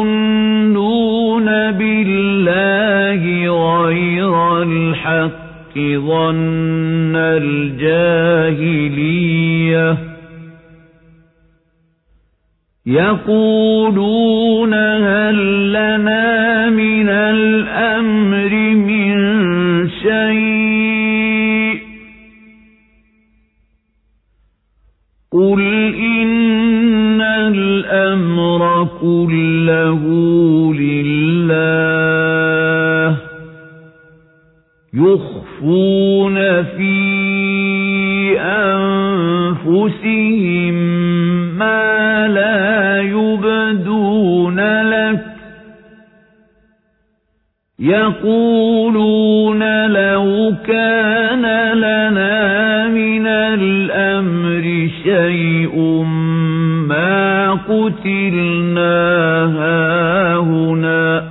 يظنون بالله غير الحق ظن الجاهلية يقولون هل لنا من الأمر من شيء قل إن الأمر كله لله يخفون في أنفسهم ما لا يبدون لك يقولون لو كان لنا من الأمر شيء ما قتلنا هاهنا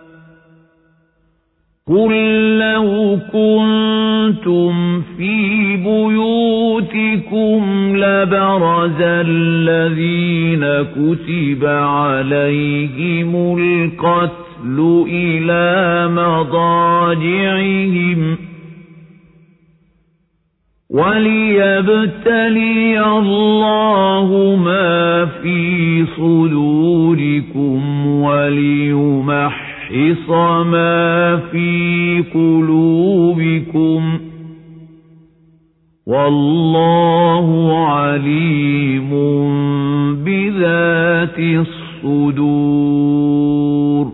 قل لو كنتم في بيوتكم لبرز الذين كتب عليهم القتل إلى مضاجعهم وليبتلي الله ما في صدوركم وليمحص ما في قلوبكم والله عليم بذات الصدور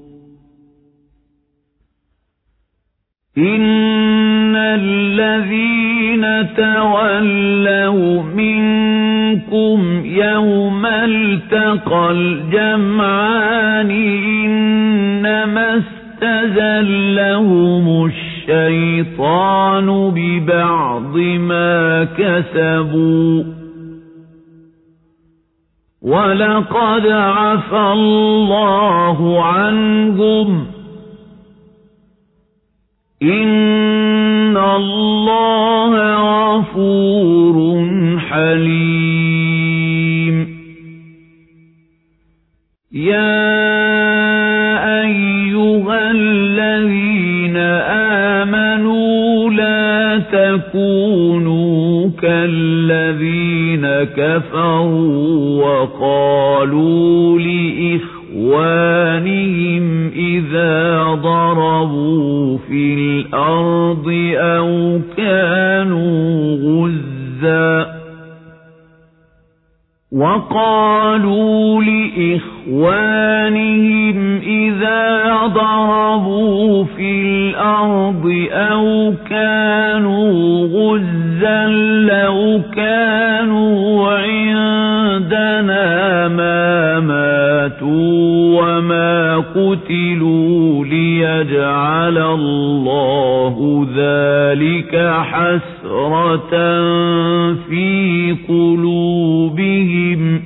إن الذين تولوا منكم يوم التقى الجمعان إنما استزلهم الشيطان ببعض ما كسبوا ولقد عفى الله عنهم إن الله غفور حليم يا أيها الذين آمنوا لا تكونوا كالذين كفروا وقالوا لإخوانهم إذا ضربوا في الأرض أو كانوا غزا وقالوا لإخوانهم إذا ضربوا في الأرض أو كانوا غزا لو كانوا عندنا ما ماتوا وما قتلوا ليجعل الله ذلك حسرة في قلوبهم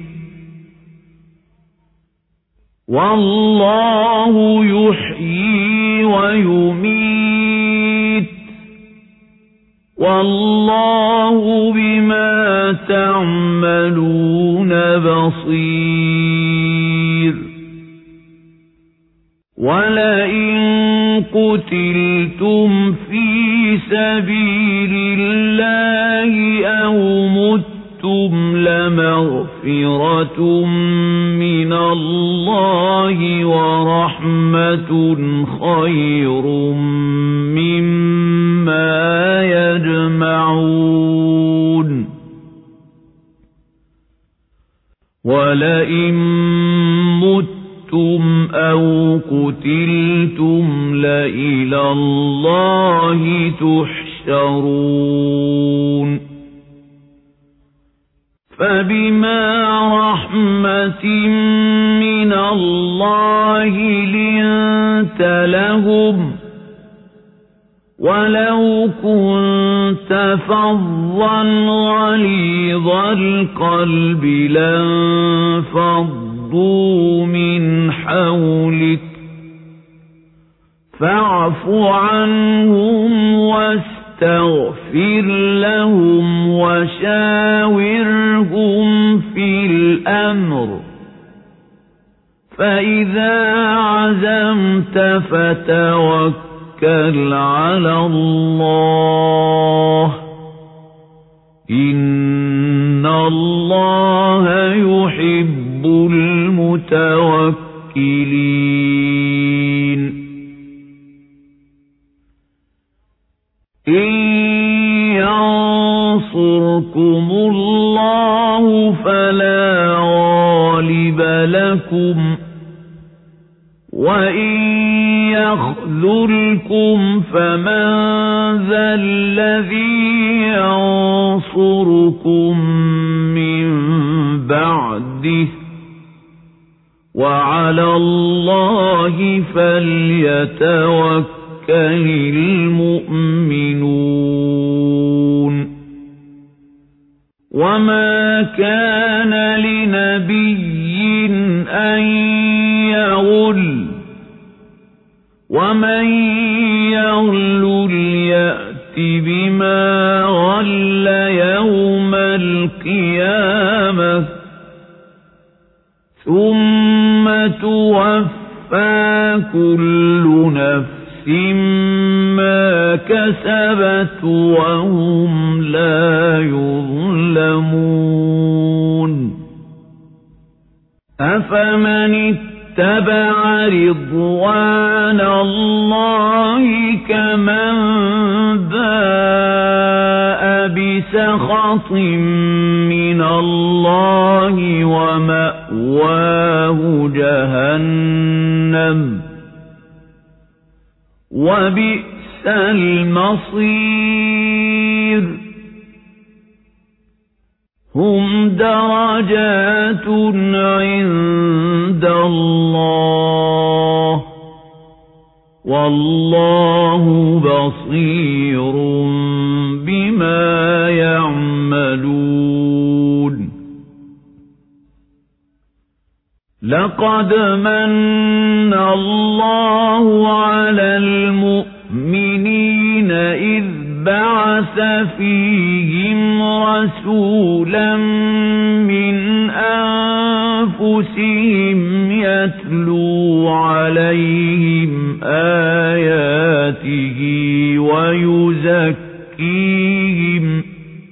والله يحيي ويميت والله بما تعملون بصير ولئن قتلتم في سبيل الله أو متم لمغفرة من الله ورحمة خير مما يجمعون ولئن متم أو قتلتم لإلى الله تحشرون فبما رحمة من الله لنت لهم ولو كنت فظا غليظ القلب لانفضوا من حولك فاعف عنهم واستغفر لهم وشاورهم في الأمر فإذا عزمت فتوكل توكل على الله إن الله يحب المتوكلين إن ينصركم الله فلا غالب لكم وإن يخذلكم فمن ذا الذي ينصركم من بعده وعلى الله فليتوكل المؤمنون وما كان لنبي أن يغل ومن يغل يأت بما غل يوم القيامة ثم توفى كل نفس ما كسبت وهم لا يظلمون أفمن اتبع رضوان الله كمن باء بسخط من الله ومأواه جهنم وبئس المصير هم درجات عند الله والله بصير بما يعملون لقد من الله على المؤمنين إذ بعث فيهم رسولا من أنفسهم يتلو عليهم آياته ويزكيهم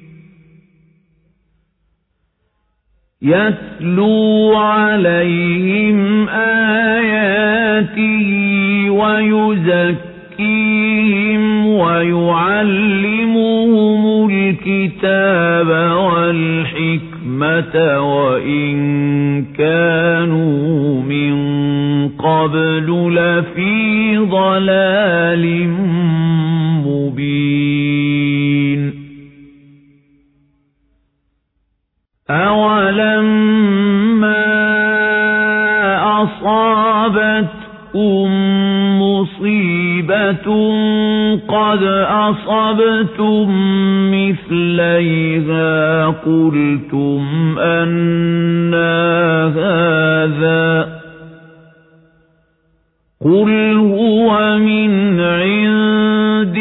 يتلو عليهم آياته ويزكيهم ويعلمهم الكتاب والحكمة وإن كانوا من قبل لفي ضلال مبين أولما أصابتكم مصيبة قد أصبتم مثليها قلتم أنى هذا قل هو من عند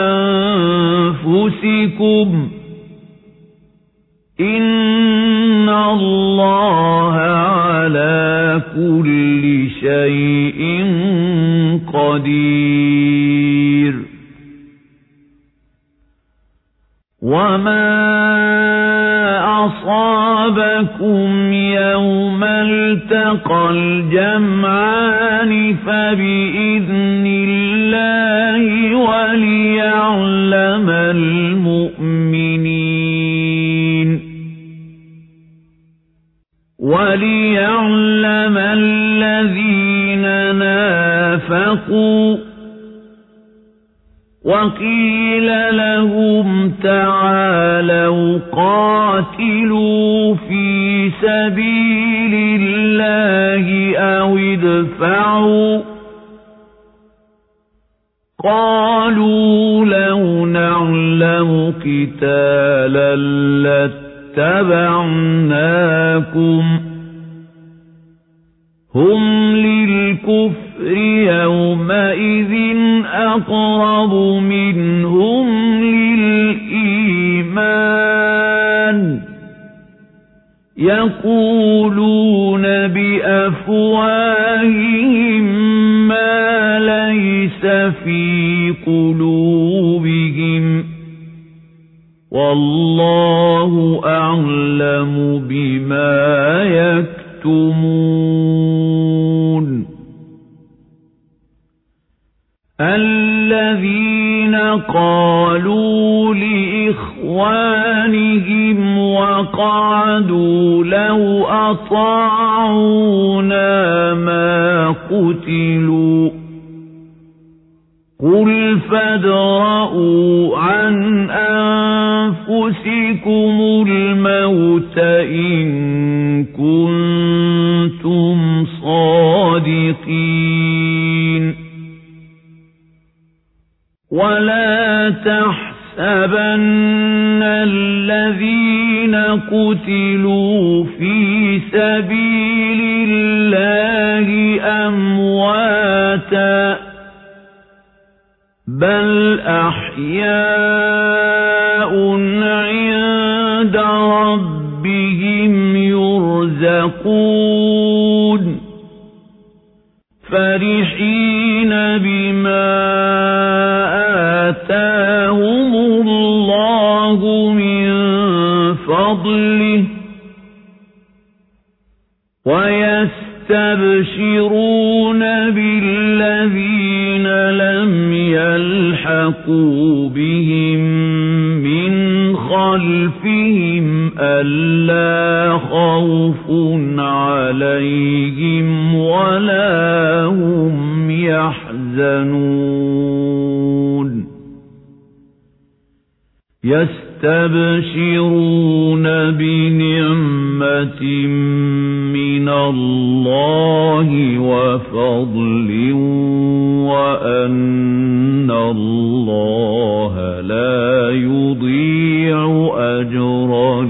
أنفسكم إن الله على كل شيء قدير وما أصابكم يوم التقى الجمعان فبإذن الله وليعلم المؤمنين وليعلم الذين نافقوا وقيل لهم تعالوا قاتلوا في سبيل الله أو ادفعوا قالوا لو نعلم قتالا لاتبعناكم هم للكفر يومئذ أقرب منهم للإيمان يقولون بأفواههم ما ليس في قلوبهم والله أعلم بما يكتمون الذين قالوا لإخوانهم وقعدوا لو أطاعونا ما قتلوا قل فادرءوا عن أنفسكم الموت إن كنتم صادقين ولا تحسبن الذين قتلوا في سبيل الله أمواتا بل أحياء عند ربهم يرزقون فرحين بما آتاهم الله من فضله ويستبشرون بالذين لم يلحقوا بهم من خلفهم ألا خوف عليهم ولا هم يحزنون يستبشرون بنعمة من الله وفضل وأن الله لا يضيع أجر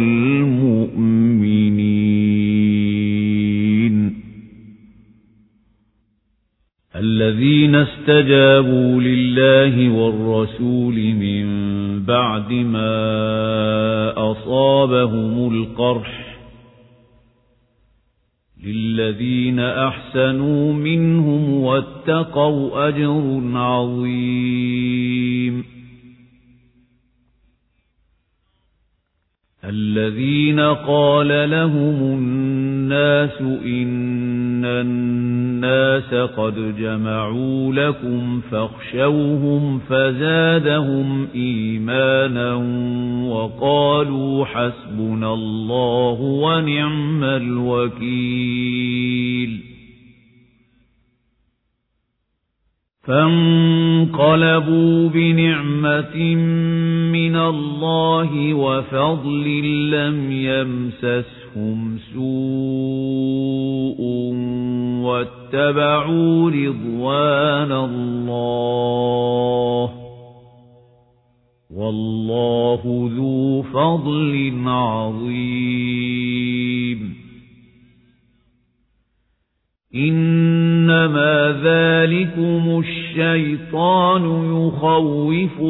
المؤمنين الذين استجابوا لله والرسول من بعد ما أصابهم القرح للذين أحسنوا منهم واتقوا أجر عظيم الذين قال لهم الناس إن الناس قد جمعوا لكم فاخشوهم فزادهم إيمانا وقالوا حسبنا الله ونعم الوكيل فانقلبوا بنعمة من الله وفضل لم يمسسهم سوء واتبعوا رضوان الله والله ذو فضل عظيم إنما ذلكم الشيطان يخوف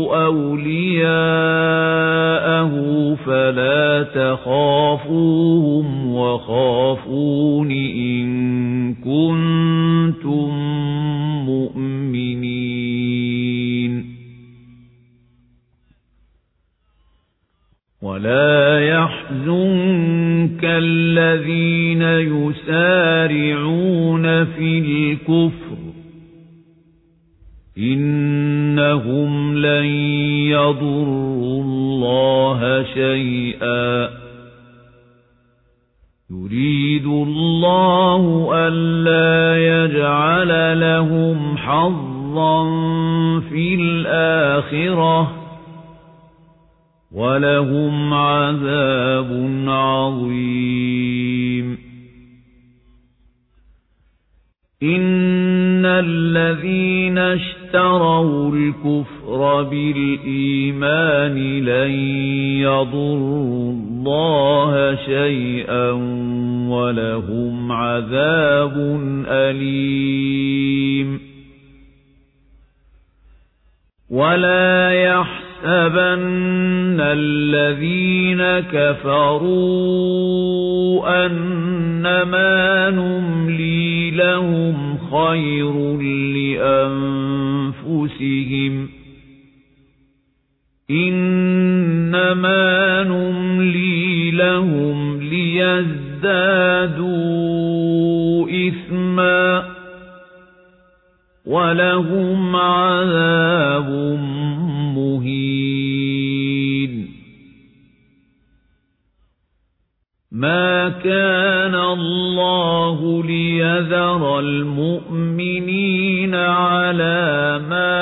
أولياءه فلا تخافوهم وخافون إن كنتم مؤمنين ولا يحزنك الذين يسارعون في الكفر إنهم لن يضروا الله شيئا يريد الله ألا يجعل لهم حظا في الآخرة ولهم عذاب عظيم إن الذين اشتروا الكفر بالإيمان لن يضروا الله شيئا ولهم عذاب أليم ولا يحسن الذين كفروا أنما نملي لهم خير لأنفسهم إنما نملي لهم ليزدادوا إثما ولهم عذاب مهين. ما كان الله ليذر المؤمنين على ما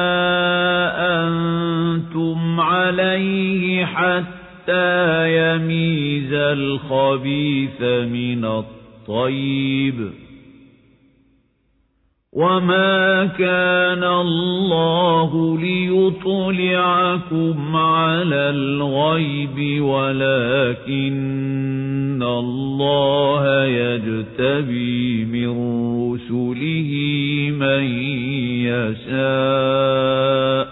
أنتم عليه حتى يميز الخبيث من الطيب وما كان الله ليطلعكم على الغيب ولكن الله يجتبي من رسله من يشاء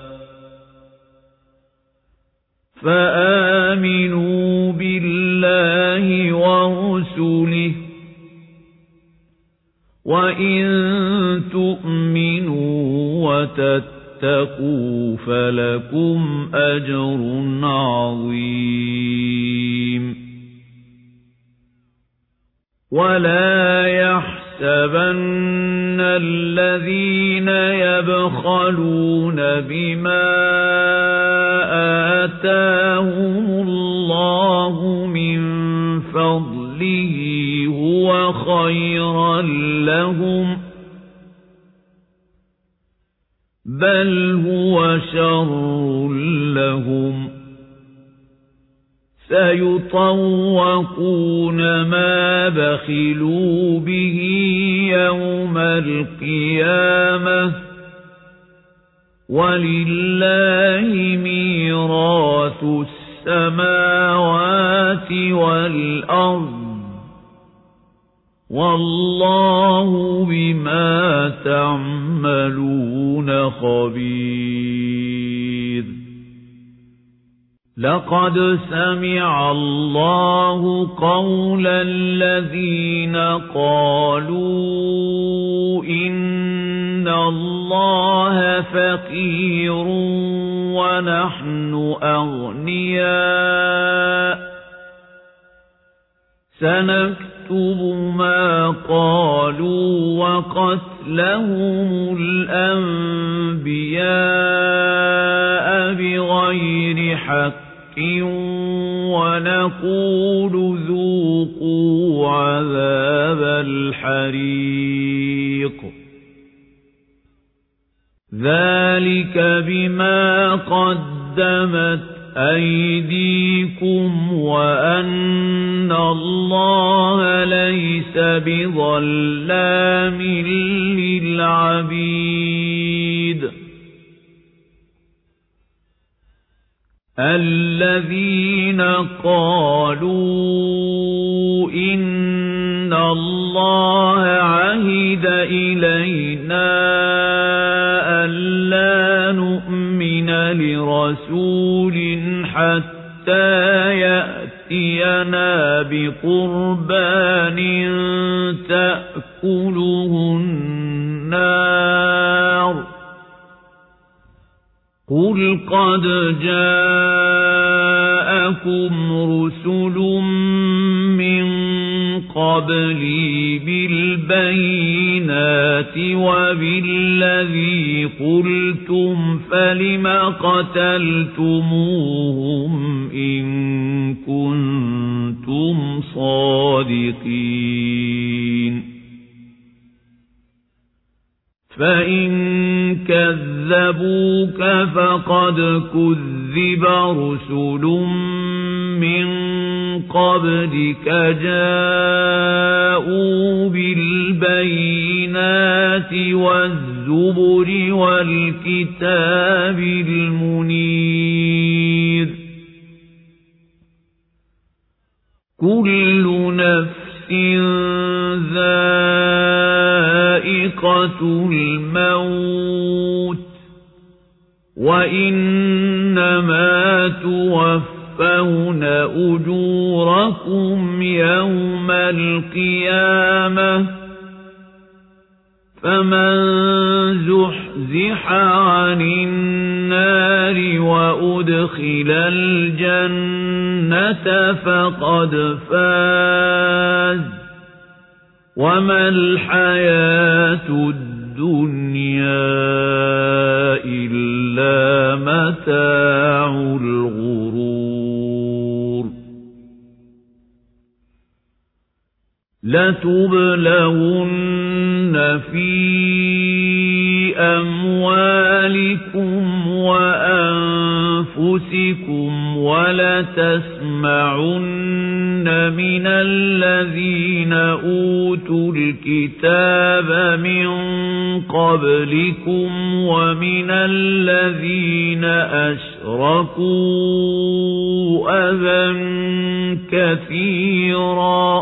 فآمنوا بالله ورسله وإن تؤمنوا وتتقوا فلكم أجر عظيم. ولا يحسبن الذين يبخلون بما آتاهم الله من فضله هو خيرا لهم بل هو شر لهم سيطوقون ما بخلوا به يوم القيامة ولله ميراث السماوات والأرض والله بما تعملون خبير. لقد سمع الله قول الذين قالوا إن الله فقير ونحن أغنياء سنكتب ما قالوا وقتلهم الأنبياء بغير حق ونقول ذوقوا عذاب الحريق ذلك بما قدمت أيديكم وأن الله ليس بظلام للعبيد. الذين قالوا إن الله عهد إلينا ألا نؤمن لرسول حتى يأتينا بقربان تأكله النار قل قد جاءكم رسل من قبلي بالبينات وبالذي قلتم فلم قتلتموهم إن كنتم صادقين فإن كذبوك فقد كذب رسل من قبلك جاءوا بالبينات والزبر والكتاب المنير كل نفس ذائقة الموت وإنما إنما توفون أجوركم يوم القيامة فمن زحزح عن النار وأدخل الجنة فقد فاز وما الحياة الدنيا إلا متاع الغرور لتبلغن في أموالكم وأنفسكم ولتسمعن من الذين أوتوا الكتاب من قبلكم ومن الذين أشركوا أذى كثيرا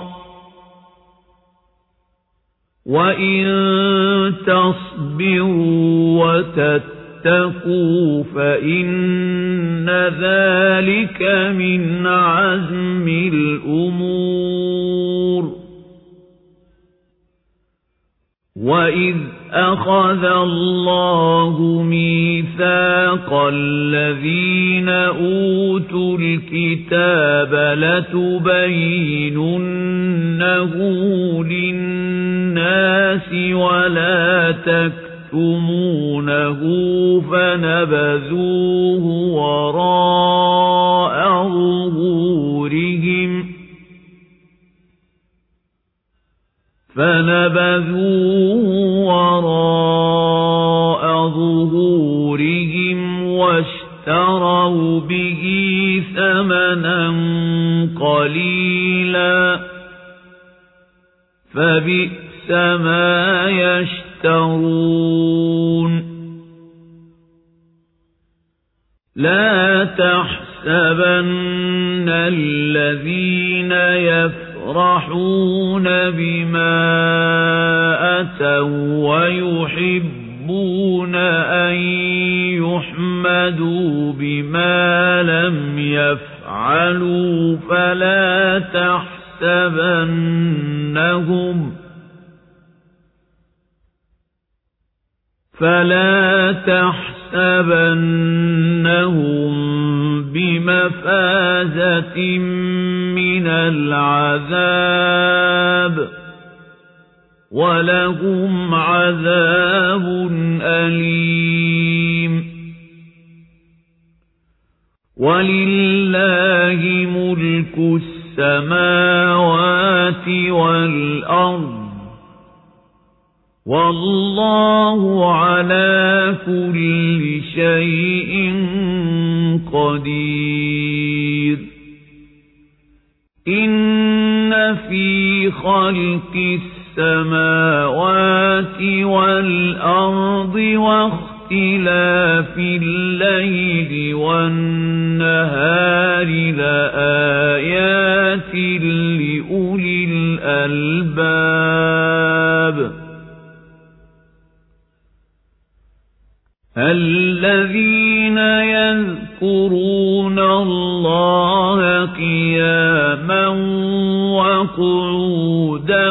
وإن تصبروا وتتقوا فإن ذلك من عزم الأمور وإذ أخذ الله ميثاق الذين أوتوا الكتاب لتبيننه للناس ولا تكتمونه فنبذوه وراء ظهورهم فنبذوه وراء ظهورهم واشتروا به ثمنا قليلا فبئس ما يشترون لا تحسبن الذين يفعلون يفرحون بما أتوا ويحبون أن يحمدوا بما لم يفعلوا فلا تحسبنهم فلا تحسبنهم بمفازة من العذاب ولهم عذاب أليم ولله ملك السماوات والأرض والله على كل شيء قدير إن في خلق السماوات والأرض واختلاف الليل والنهار لآيات لأولي الألباب الذين يذكرون الله قياما وقعودا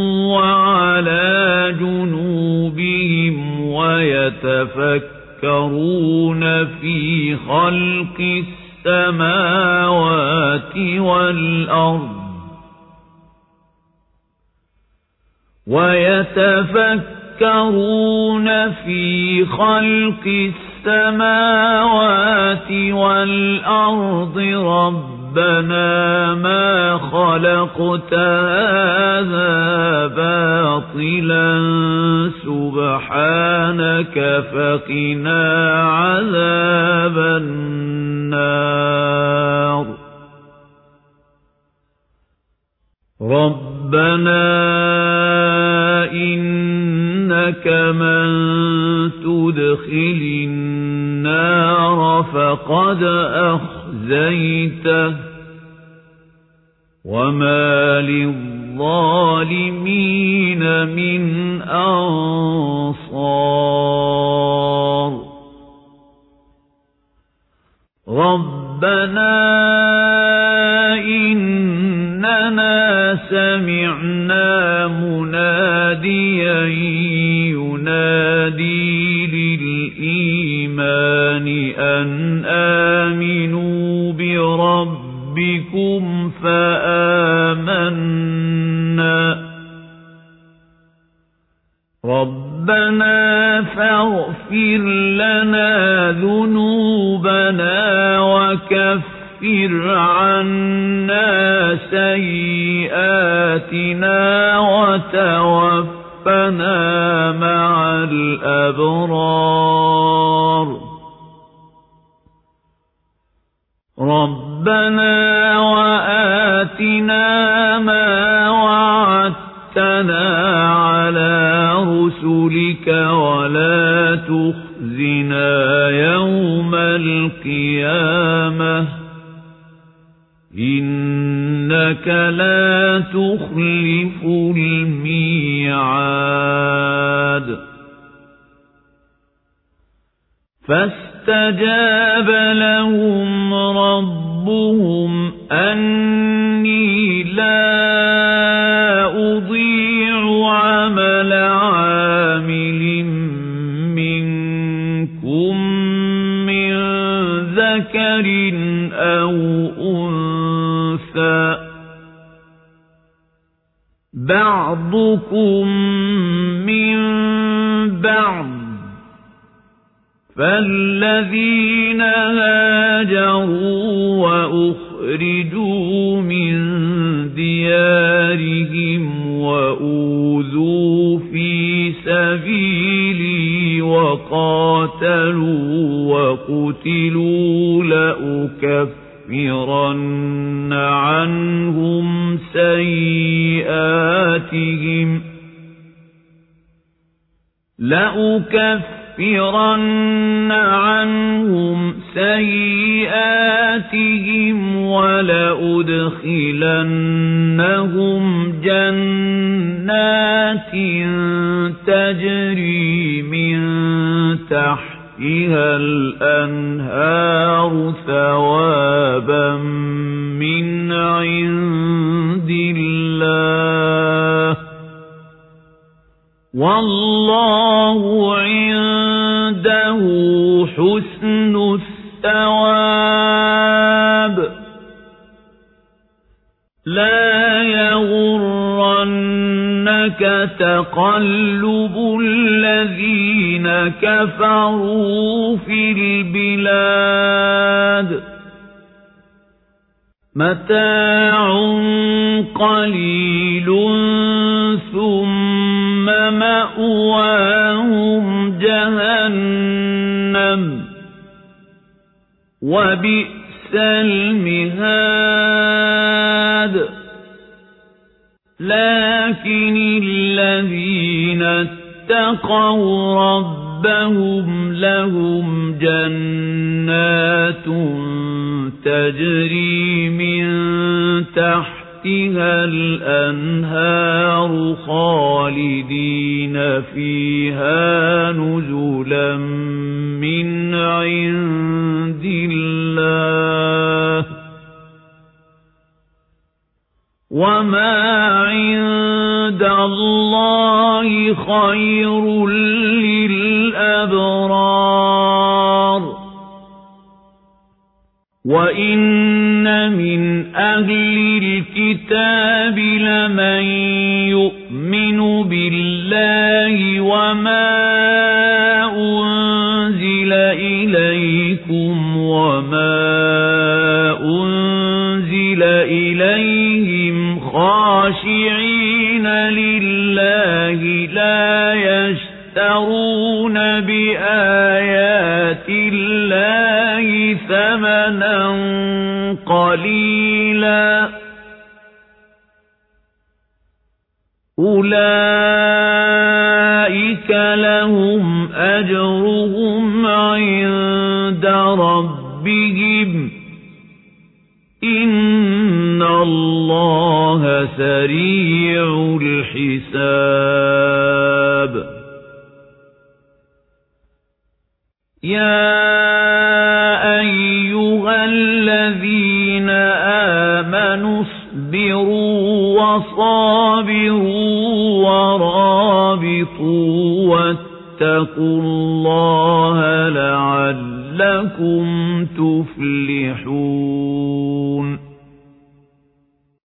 وعلى جنوبهم ويتفكرون في خلق السماوات والأرض ويتفكرون يتفكرون في خلق السماوات والأرض ربنا ما خلقت هذا باطلا سبحانك فقنا عذاب النار ربنا إنك من تدخل النار فقد أخزيته وما للظالمين من أنصار رَبَّنَا إِنَّنَا سَمِعْنَا مُنَادِيًا يُنَادِي لِلْإِيمَانِ أَنْ آمِنُوا بِرَبِّكُمْ فَآمَنَّا رَبَّنَا فاغفر لنا ذنوبنا وكفر عنا سيئاتنا وتوفنا مع الأبرار ربنا وآتنا ما وعدتنا على رسلك ولا تخزنا يوم القيامة إنك لا تخلف الميعاد فاستجاب لهم ربهم أني لا أضيع عمل عامل منكم من ذكر أو أنثى بعضكم من بعض فالذين هاجروا وأخرجوا من ديارهم وأوذوا في سبيلي وقاتلوا وقتلوا لأكفرن عنهم سيئاتهم لأكفرن عنهم سيئاتهم ولأدخلنهم جنات تجري من تحتها الأنهار ثوابا من عند الله والله عنده حسن الثواب لا يغرنك تقلب الذين كفروا في البلاد متاع قليل ثم مأواهم جهنم وبئس المهاد لكن الذين اتقوا ربهم لهم جنات تجري من تحتها الأنهار خالدين فيها نزلا من عند الله وما عند الله خير للأبرار وإن من أهل الكتاب لمن يؤمن بالله وما أنزل إليكم وما أنزل إليهم خاشعين لله لا يشترون بآيات الله ثمنا قليلا أولئك لهم أجرهم عند ربهم إن الله سريع الحساب يا أيها اصبروا وصابروا ورابطوا واتقوا الله لعلكم تفلحون